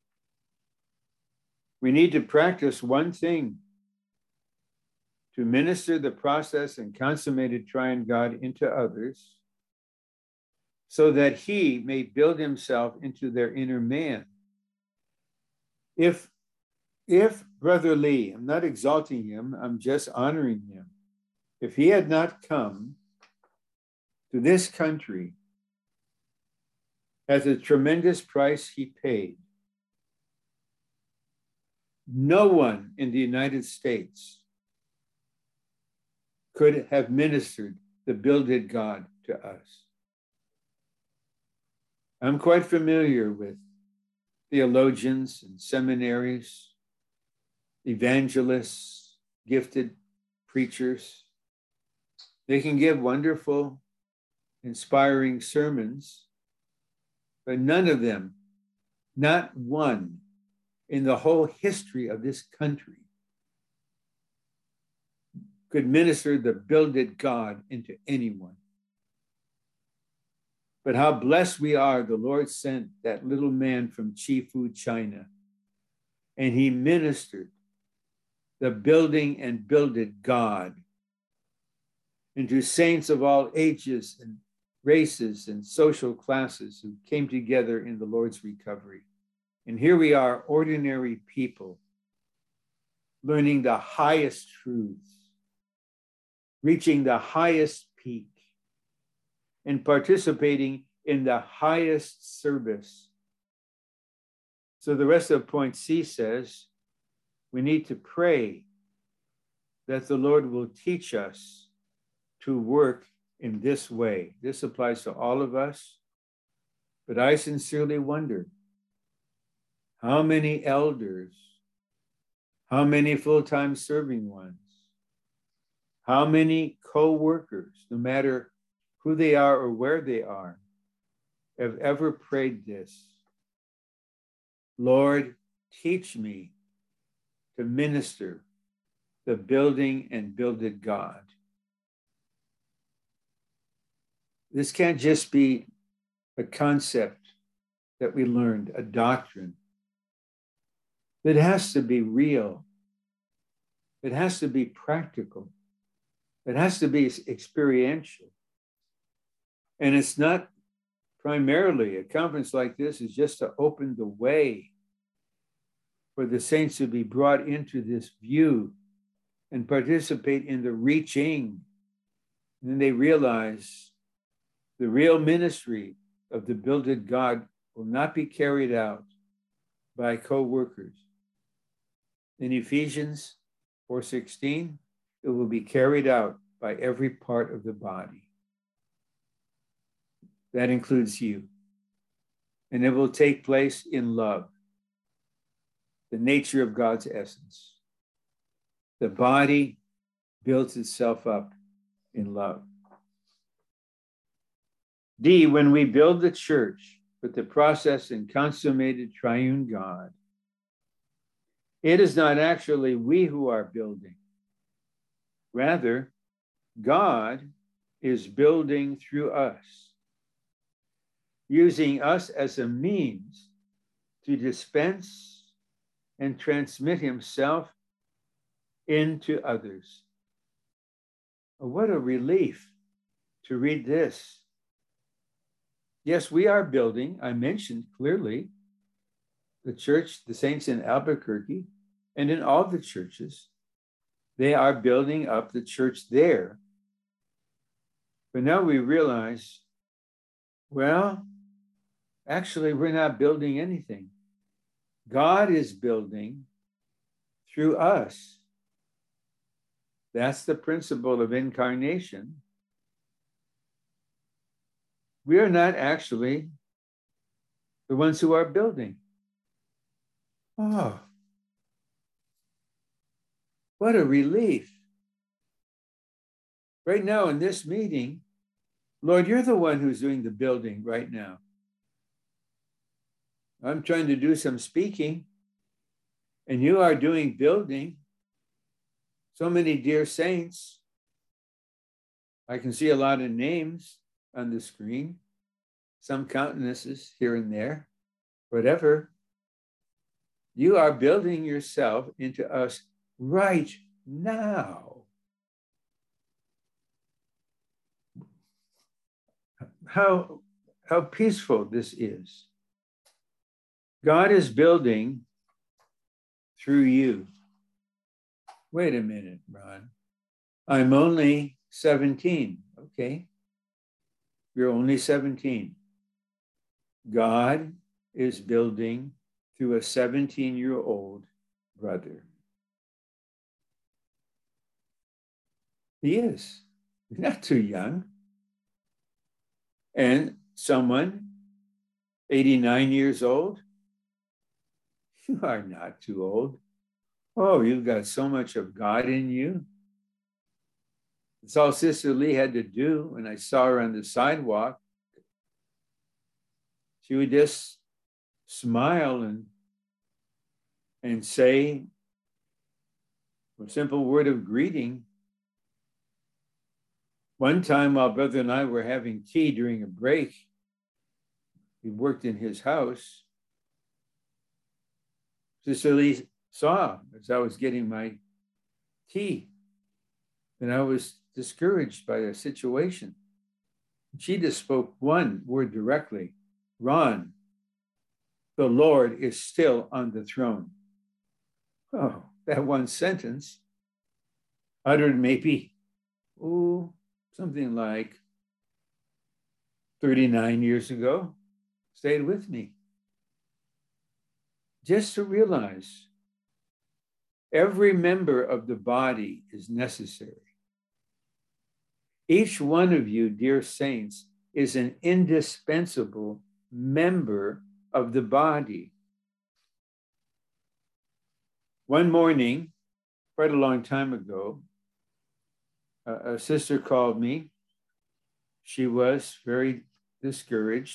Speaker 12: We need to practice one thing: to minister the process and consummated triune God into others, so that he may build himself into their inner man. If Brother Lee, I'm not exalting him, I'm just honoring him. If he had not come to this country at the tremendous price he paid, no one in the United States could have ministered the builded God to us. I'm quite familiar with theologians and seminaries, evangelists, gifted preachers. They can give wonderful, inspiring sermons, but none of them, not one in the whole history of this country, could minister the builded God into anyone. But how blessed we are, the Lord sent that little man from Chifu, China, and he ministered the building and builded God into saints of all ages and races and social classes who came together in the Lord's recovery. And here we are, ordinary people, learning the highest truths, reaching the highest peak, and participating in the highest service. So the rest of point C says, we need to pray that the Lord will teach us to work in this way. This applies to all of us, but I sincerely wonder how many elders, how many full-time serving ones, how many co-workers, no matter who they are or where they are, have ever prayed this: Lord, teach me to minister the building and builded God. This can't just be a concept that we learned, a doctrine. It has to be real. It has to be practical. It has to be experiential. And it's not primarily, a conference like this is just to open the way for the saints to be brought into this view and participate in the reaching. And then they realize the real ministry of the builded God will not be carried out by co-workers. In Ephesians 4:16, it will be carried out by every part of the body. That includes you. And it will take place in love, the nature of God's essence. The body builds itself up in love. D, when we build the church with the process and consummated triune God, it is not actually we who are building. Rather, God is building through us, using us as a means to dispense and transmit himself into others. Oh, what a relief to read this. Yes, we are building. I mentioned clearly the church, the saints in Albuquerque, and in all the churches. They are building up the church there. But now we realize, well, actually, we're not building anything. God is building through us. That's the principle of incarnation. We are not actually the ones who are building. Oh, what a relief. Right now in this meeting, Lord, you're the one who's doing the building right now. I'm trying to do some speaking, and you are doing building. So many dear saints. I can see a lot of names on the screen, some countenances here and there, whatever. You are building yourself into us right now. How peaceful this is. God is building through you. Wait a minute, Ron. I'm only 17. Okay. You're only 17. God is building through a 17-year-old brother. He is. You're not too young. And someone 89 years old, you are not too old. Oh, you've got so much of God in you. It's all Sister Lee had to do when I saw her on the sidewalk. She would just smile and say a simple word of greeting. One time while Brother and I were having tea during a break, we worked in his house. Sister Lee saw as I was getting my tea, and I was discouraged by the situation. She just spoke one word directly, Ron, the Lord is still on the throne. Oh, that one sentence uttered maybe, something like 39 years ago, stayed with me. Just to realize every member of the body is necessary. Each one of you, dear saints, is an indispensable member of the body. One morning, quite a long time ago, a sister called me. She was very discouraged.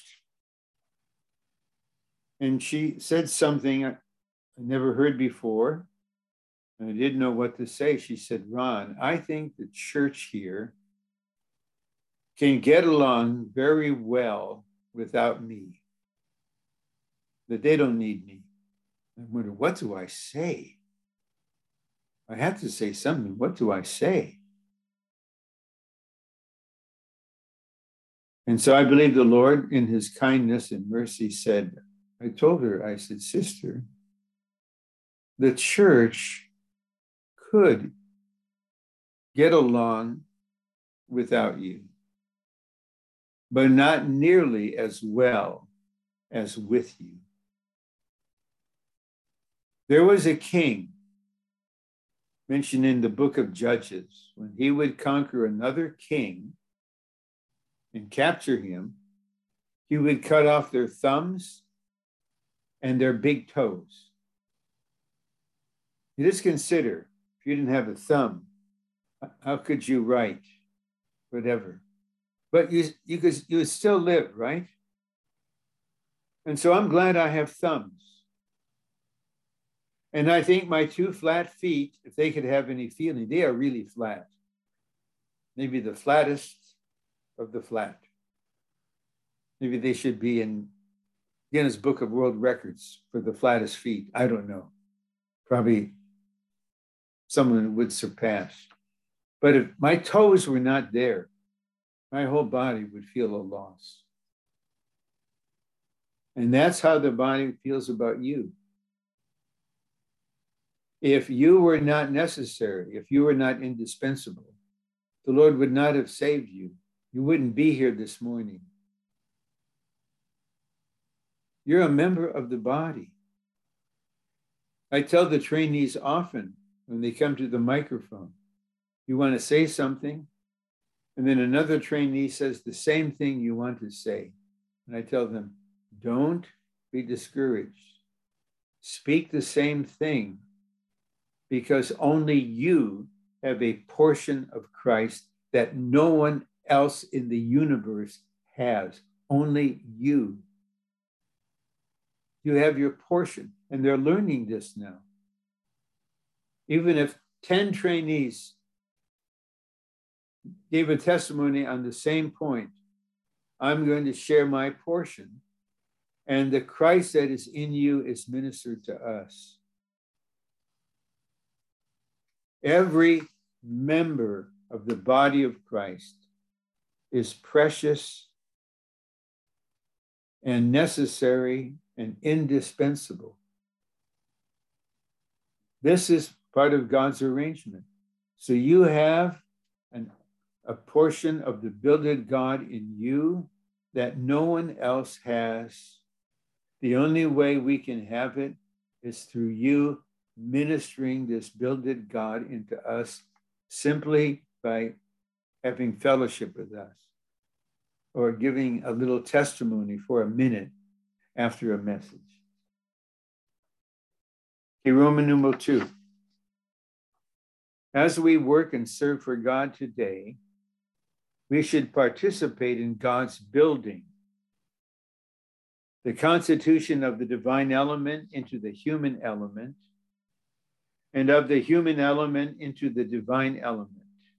Speaker 12: And she said something I never heard before. And I didn't know what to say. She said, Ron, I think the church here can get along very well without me. That they don't need me. I wonder, what do I say? I have to say something. What do I say? And so I believe the Lord, in his kindness and mercy, said, I told her, I said, sister, the church could get along without you, but not nearly as well as with you. There was a king mentioned in the book of Judges. When he would conquer another king and capture him, he would cut off their thumbs and their big toes. You just consider, if you didn't have a thumb, how could you write? Whatever. But you would still live, right? And so I'm glad I have thumbs. And I think my two flat feet, if they could have any feeling, they are really flat. Maybe the flattest of the flat. Maybe they should be in Guinness Book of World Records for the flattest feet. I don't know. Probably someone would surpass. But if my toes were not there, my whole body would feel a loss. And that's how the body feels about you. If you were not necessary, if you were not indispensable, the Lord would not have saved you. You wouldn't be here this morning. You're a member of the body. I tell the trainees often when they come to the microphone, you want to say something, and then another trainee says the same thing you want to say. And I tell them, don't be discouraged. Speak the same thing, because only you have a portion of Christ that no one else in the universe has. Only you. You have your portion, and they're learning this now. Even if 10 trainees gave a testimony on the same point, I'm going to share my portion, and the Christ that is in you is ministered to us. Every member of the body of Christ is precious and necessary and indispensable. This is part of God's arrangement. So you have a portion of the builded God in you that no one else has. The only way we can have it is through you ministering this builded God into us simply by having fellowship with us or giving a little testimony for a minute after a message. Okay, Roman numeral 2. As we work and serve for God today, we should participate in God's building, the constitution of the divine element into the human element, and of the human element into the divine element.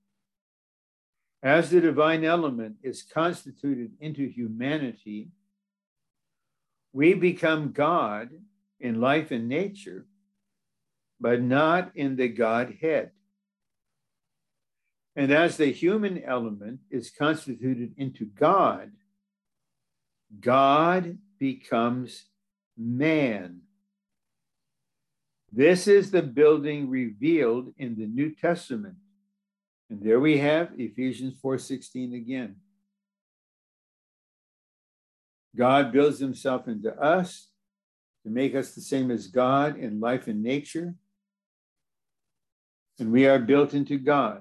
Speaker 12: As the divine element is constituted into humanity, we become God in life and nature, but not in the Godhead. And as the human element is constituted into God, God becomes man. This is the building revealed in the New Testament. And there we have Ephesians 4:16 again. God builds himself into us to make us the same as God in life and nature. And we are built into God.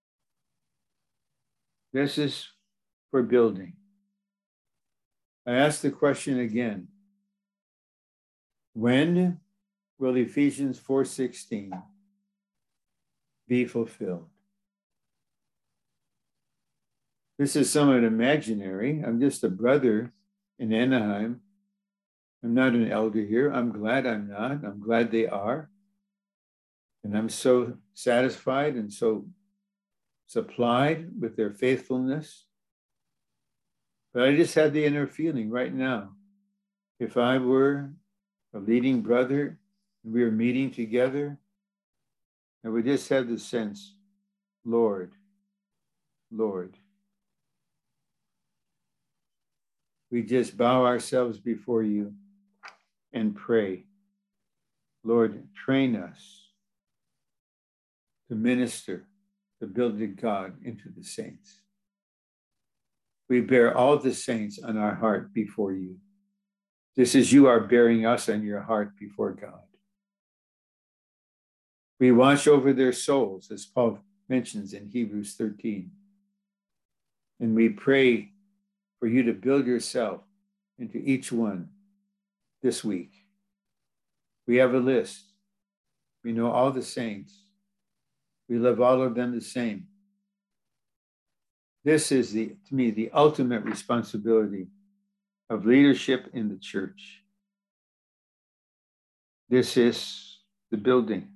Speaker 12: This is for building. I ask the question again. When will Ephesians 4:16 be fulfilled? This is somewhat imaginary. I'm just a brother in Anaheim. I'm not an elder here. I'm glad I'm not. I'm glad they are. And I'm so satisfied and so supplied with their faithfulness. But I just had the inner feeling right now. If I were a leading brother and we were meeting together, I would just have the sense, Lord, Lord. We just bow ourselves before you and pray. Lord, train us to minister the builded God into the saints. We bear all the saints on our heart before you, just as you are bearing us on your heart before God. We watch over their souls, as Paul mentions in Hebrews 13. And we pray for you to build yourself into each one this week. We have a list. We know all the saints. We love all of them the same. This is, to me, the ultimate responsibility of leadership in the church. This is the building.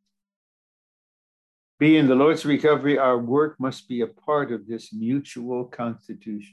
Speaker 12: Be in the Lord's recovery, our work must be a part of this mutual constitution.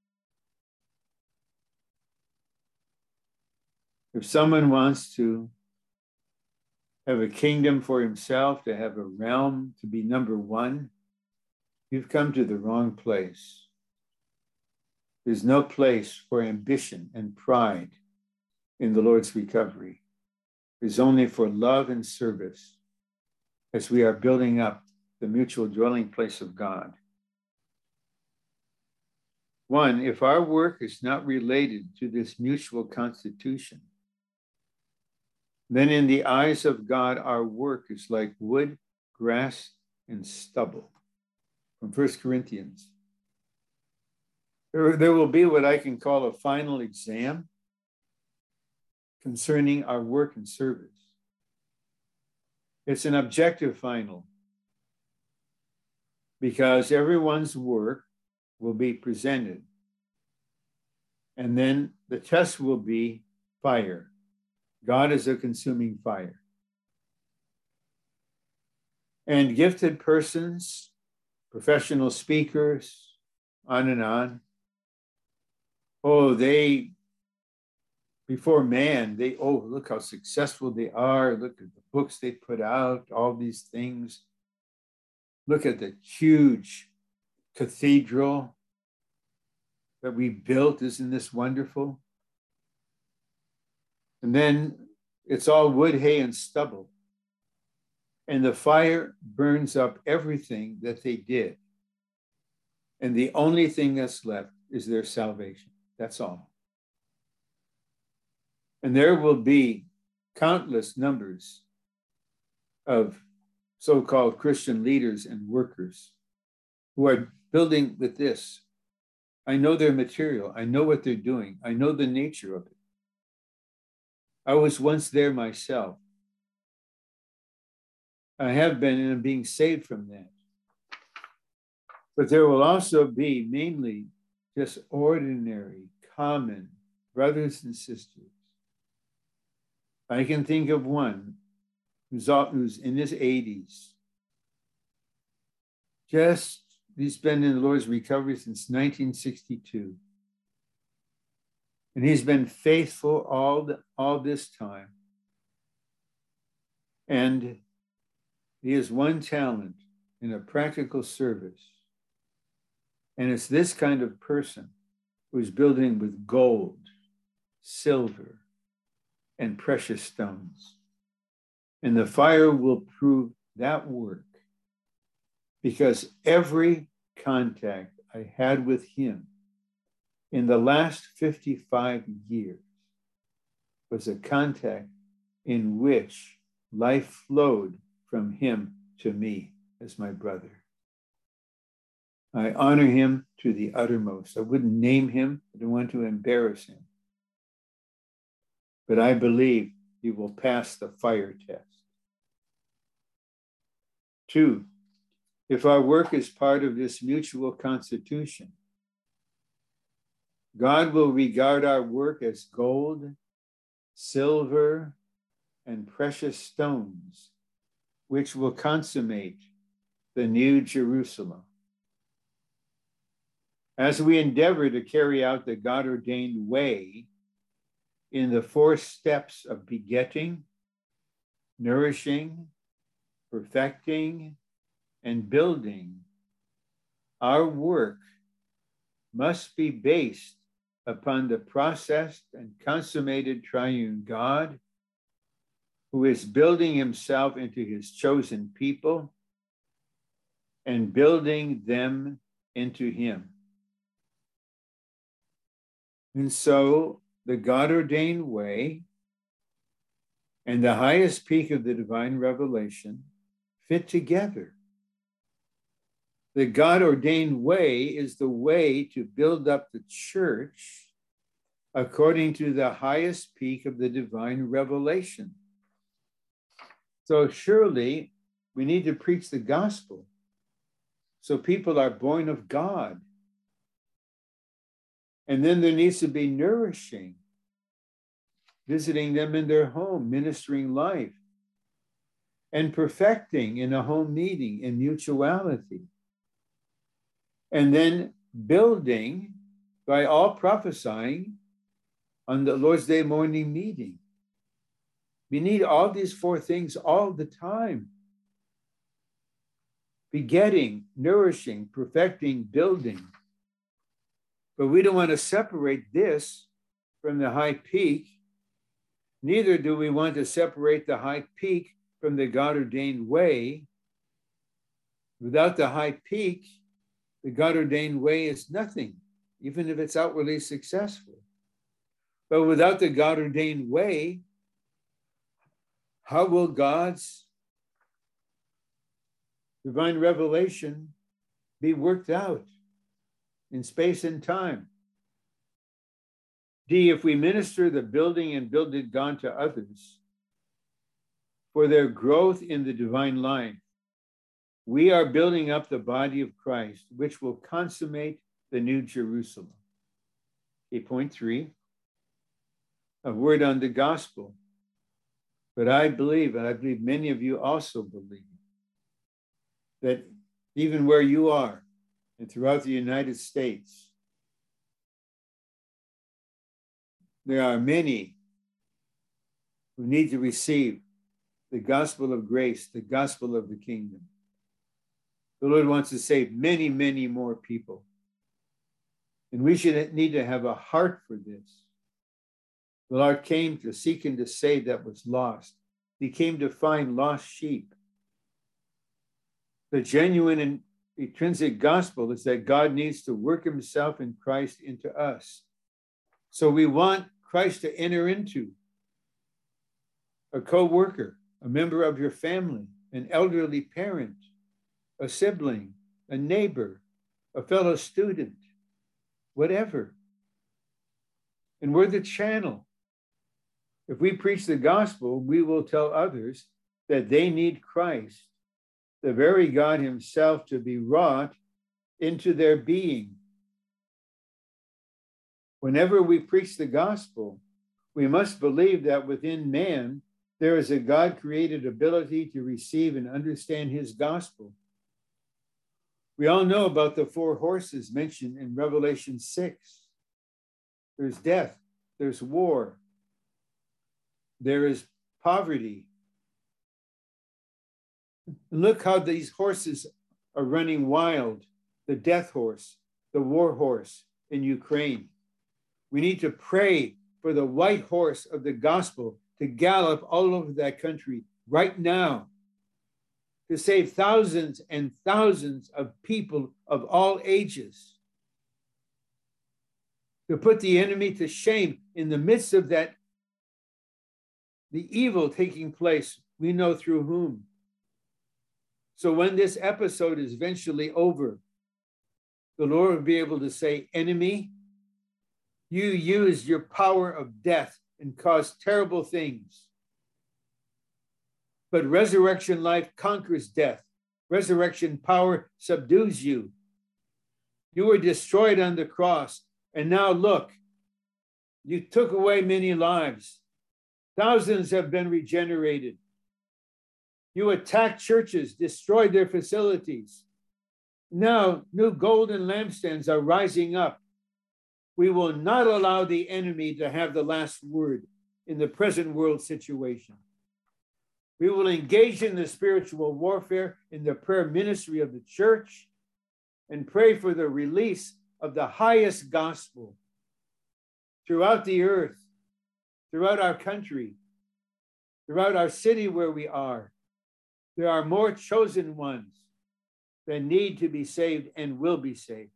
Speaker 12: If someone wants to have a kingdom for himself, to have a realm, to be number one, you've come to the wrong place. There's no place for ambition and pride in the Lord's recovery. There's only for love and service as we are building up the mutual dwelling place of God. One, if our work is not related to this mutual constitution, then in the eyes of God, our work is like wood, grass, and stubble. From 1 Corinthians. There will be what I can call a final exam. concerning our work and service. It's an objective final because everyone's work will be presented. And then the test will be fire. God is a consuming fire. And gifted persons, professional speakers, on and on. Oh, before man, look how successful they are. Look at the books they put out, all these things. Look at the huge cathedral that we built. Isn't this wonderful? And then it's all wood, hay, and stubble. And the fire burns up everything that they did. And the only thing that's left is their salvation. That's all. And there will be countless numbers of so-called Christian leaders and workers who are building with this. I know their material. I know what they're doing. I know the nature of it. I was once there myself. I have been and I'm being saved from that. But there will also be mainly just ordinary, common brothers and sisters. I can think of one who's in his 80s. He's been in the Lord's recovery since 1962. And he's been faithful all this time. And he has one talent in a practical service. And it's this kind of person who's building with gold, silver, and precious stones. And the fire will prove that work, because every contact I had with him in the last 55 years was a contact in which life flowed from him to me as my brother. I honor him to the uttermost. I wouldn't name him. I don't want to embarrass him. But I believe he will pass the fire test. 2, if our work is part of this mutual constitution, God will regard our work as gold, silver, and precious stones, which will consummate the New Jerusalem. As we endeavor to carry out the God-ordained way in the 4 steps of begetting, nourishing, perfecting, and building, our work must be based upon the processed and consummated triune God, who is building himself into his chosen people and building them into him. And so the God-ordained way and the highest peak of the divine revelation fit together. The God-ordained way is the way to build up the church according to the highest peak of the divine revelation. So surely we need to preach the gospel so people are born of God. And then there needs to be nourishing, visiting them in their home, ministering life, and perfecting in a home meeting in mutuality. And then building by all prophesying on the Lord's Day morning meeting. We need all these 4 things all the time. Begetting, nourishing, perfecting, building. But we don't want to separate this from the high peak. Neither do we want to separate the high peak from the God-ordained way. Without the high peak, the God-ordained way is nothing, even if it's outwardly successful. But without the God-ordained way, how will God's divine revelation be worked out in space and time? D, if we minister the building and builded God to others for their growth in the divine life, we are building up the body of Christ, which will consummate the New Jerusalem. Okay, point 3, a word on the gospel. But I believe, and I believe many of you also believe, that even where you are and throughout the United States, there are many who need to receive the gospel of grace, the gospel of the kingdom. The Lord wants to save many, many more people. And we should need to have a heart for this. The Lord came to seek and to save that was lost. He came to find lost sheep. The genuine and intrinsic gospel is that God needs to work himself in Christ into us. So we want Christ to enter into a co-worker, a member of your family, an elderly parent, a sibling, a neighbor, a fellow student, whatever. And we're the channel. If we preach the gospel, we will tell others that they need Christ, the very God himself, to be wrought into their being. Whenever we preach the gospel, we must believe that within man, there is a God-created ability to receive and understand his gospel. We all know about the 4 horses mentioned in Revelation 6. There's death, there's war, there is poverty. And look how these horses are running wild. The death horse, the war horse in Ukraine. We need to pray for the white horse of the gospel to gallop all over that country right now, to save thousands and thousands of people of all ages, to put the enemy to shame in the midst of that, the evil taking place, we know through whom. So when this episode is eventually over, the Lord will be able to say, enemy, you used your power of death and caused terrible things. But resurrection life conquers death. Resurrection power subdues you. You were destroyed on the cross. And now look, you took away many lives. Thousands have been regenerated. You attacked churches, destroyed their facilities. Now new golden lampstands are rising up. We will not allow the enemy to have the last word in the present world situation. We will engage in the spiritual warfare in the prayer ministry of the church and pray for the release of the highest gospel throughout the earth, throughout our country, throughout our city where we are. There are more chosen ones that need to be saved and will be saved.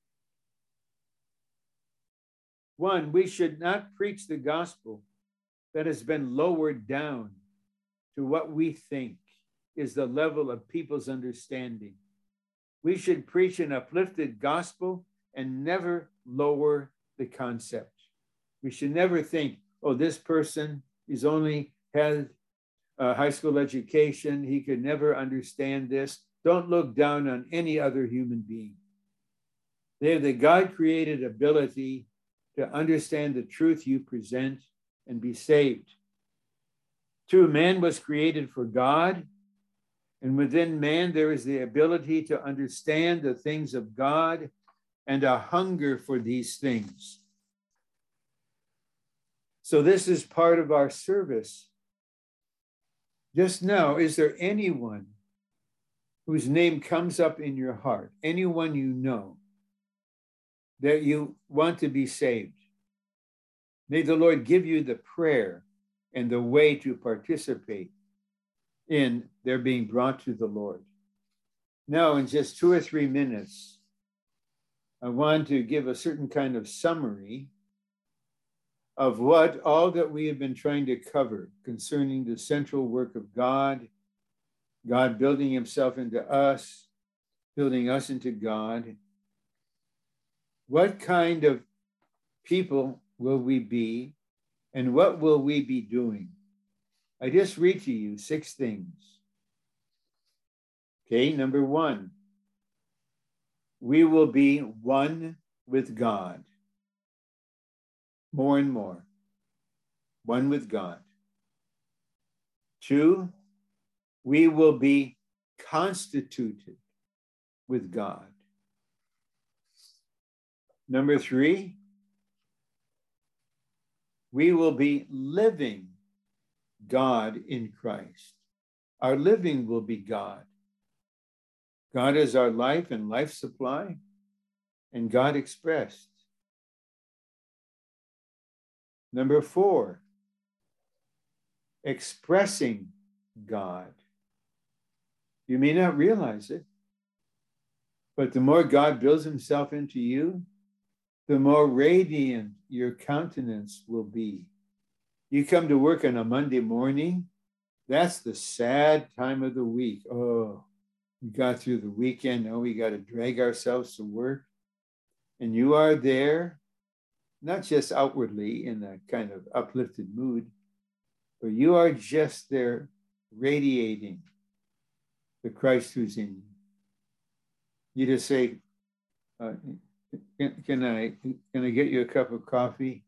Speaker 12: 1, we should not preach the gospel that has been lowered down to what we think is the level of people's understanding. We should preach an uplifted gospel and never lower the concept. We should never think, oh, this person is only had a high school education. He could never understand this. Don't look down on any other human being. They have the God-created ability to understand the truth you present and be saved. 2, man was created for God, and within man there is the ability to understand the things of God and a hunger for these things. So this is part of our service. Just now, is there anyone whose name comes up in your heart, anyone you know, that you want to be saved? May the Lord give you the prayer and the way to participate in their being brought to the Lord. Now, in just 2 or 3 minutes, I want to give a certain kind of summary of what all that we have been trying to cover concerning the central work of God, God building himself into us, building us into God. What kind of people will we be, and what will we be doing? I just read to you 6 things. Okay, number 1, we will be one with God. More and more. One with God. 2, we will be constituted with God. Number 3, we will be living God in Christ. Our living will be God. God is our life and life supply, and God expressed. Number 4, expressing God. You may not realize it, but the more God builds himself into you, the more radiant your countenance will be. You come to work on a Monday morning, that's the sad time of the week. Oh, we got through the weekend, now we got to drag ourselves to work. And you are there, not just outwardly in a kind of uplifted mood, but you are just there radiating the Christ who's in you. You just say, can I get you a cup of coffee?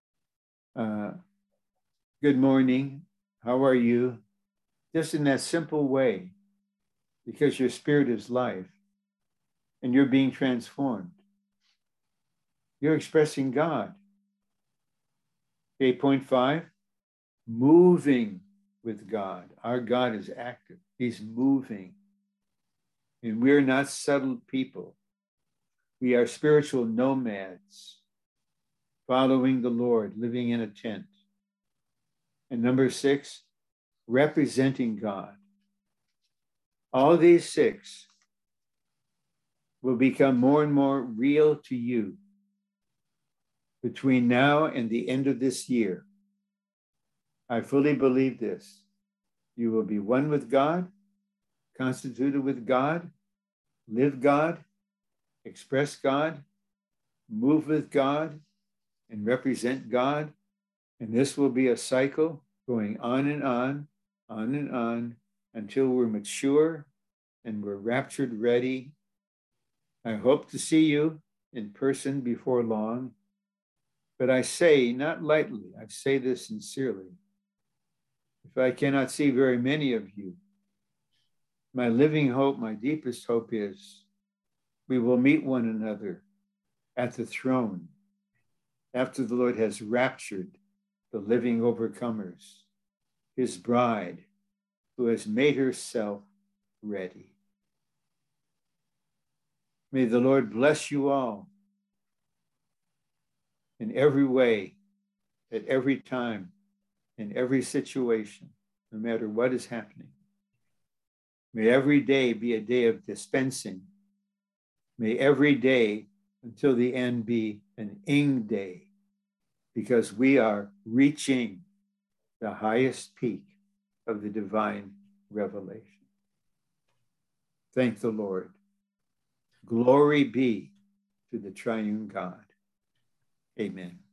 Speaker 12: Good morning. How are you? Just in that simple way, because your spirit is life and you're being transformed. You're expressing God. Okay, point 5, moving with God. Our God is active. He's moving. And we're not settled people. We are spiritual nomads, following the Lord, living in a tent. And number 6, representing God. All these 6 will become more and more real to you between now and the end of this year. I fully believe this. You will be one with God, constituted with God, live God, express God, move with God, and represent God. And this will be a cycle going on and on, on and on, until we're mature and we're raptured ready. I hope to see you in person before long. But I say, not lightly, I say this sincerely. If I cannot see very many of you, my living hope, my deepest hope is we will meet one another at the throne after the Lord has raptured the living overcomers, his bride, who has made herself ready. May the Lord bless you all in every way, at every time, in every situation, no matter what is happening. May every day be a day of dispensing. May every day until the end be an ing day, because we are reaching the highest peak of the divine revelation. Thank the Lord. Glory be to the triune God. Amen.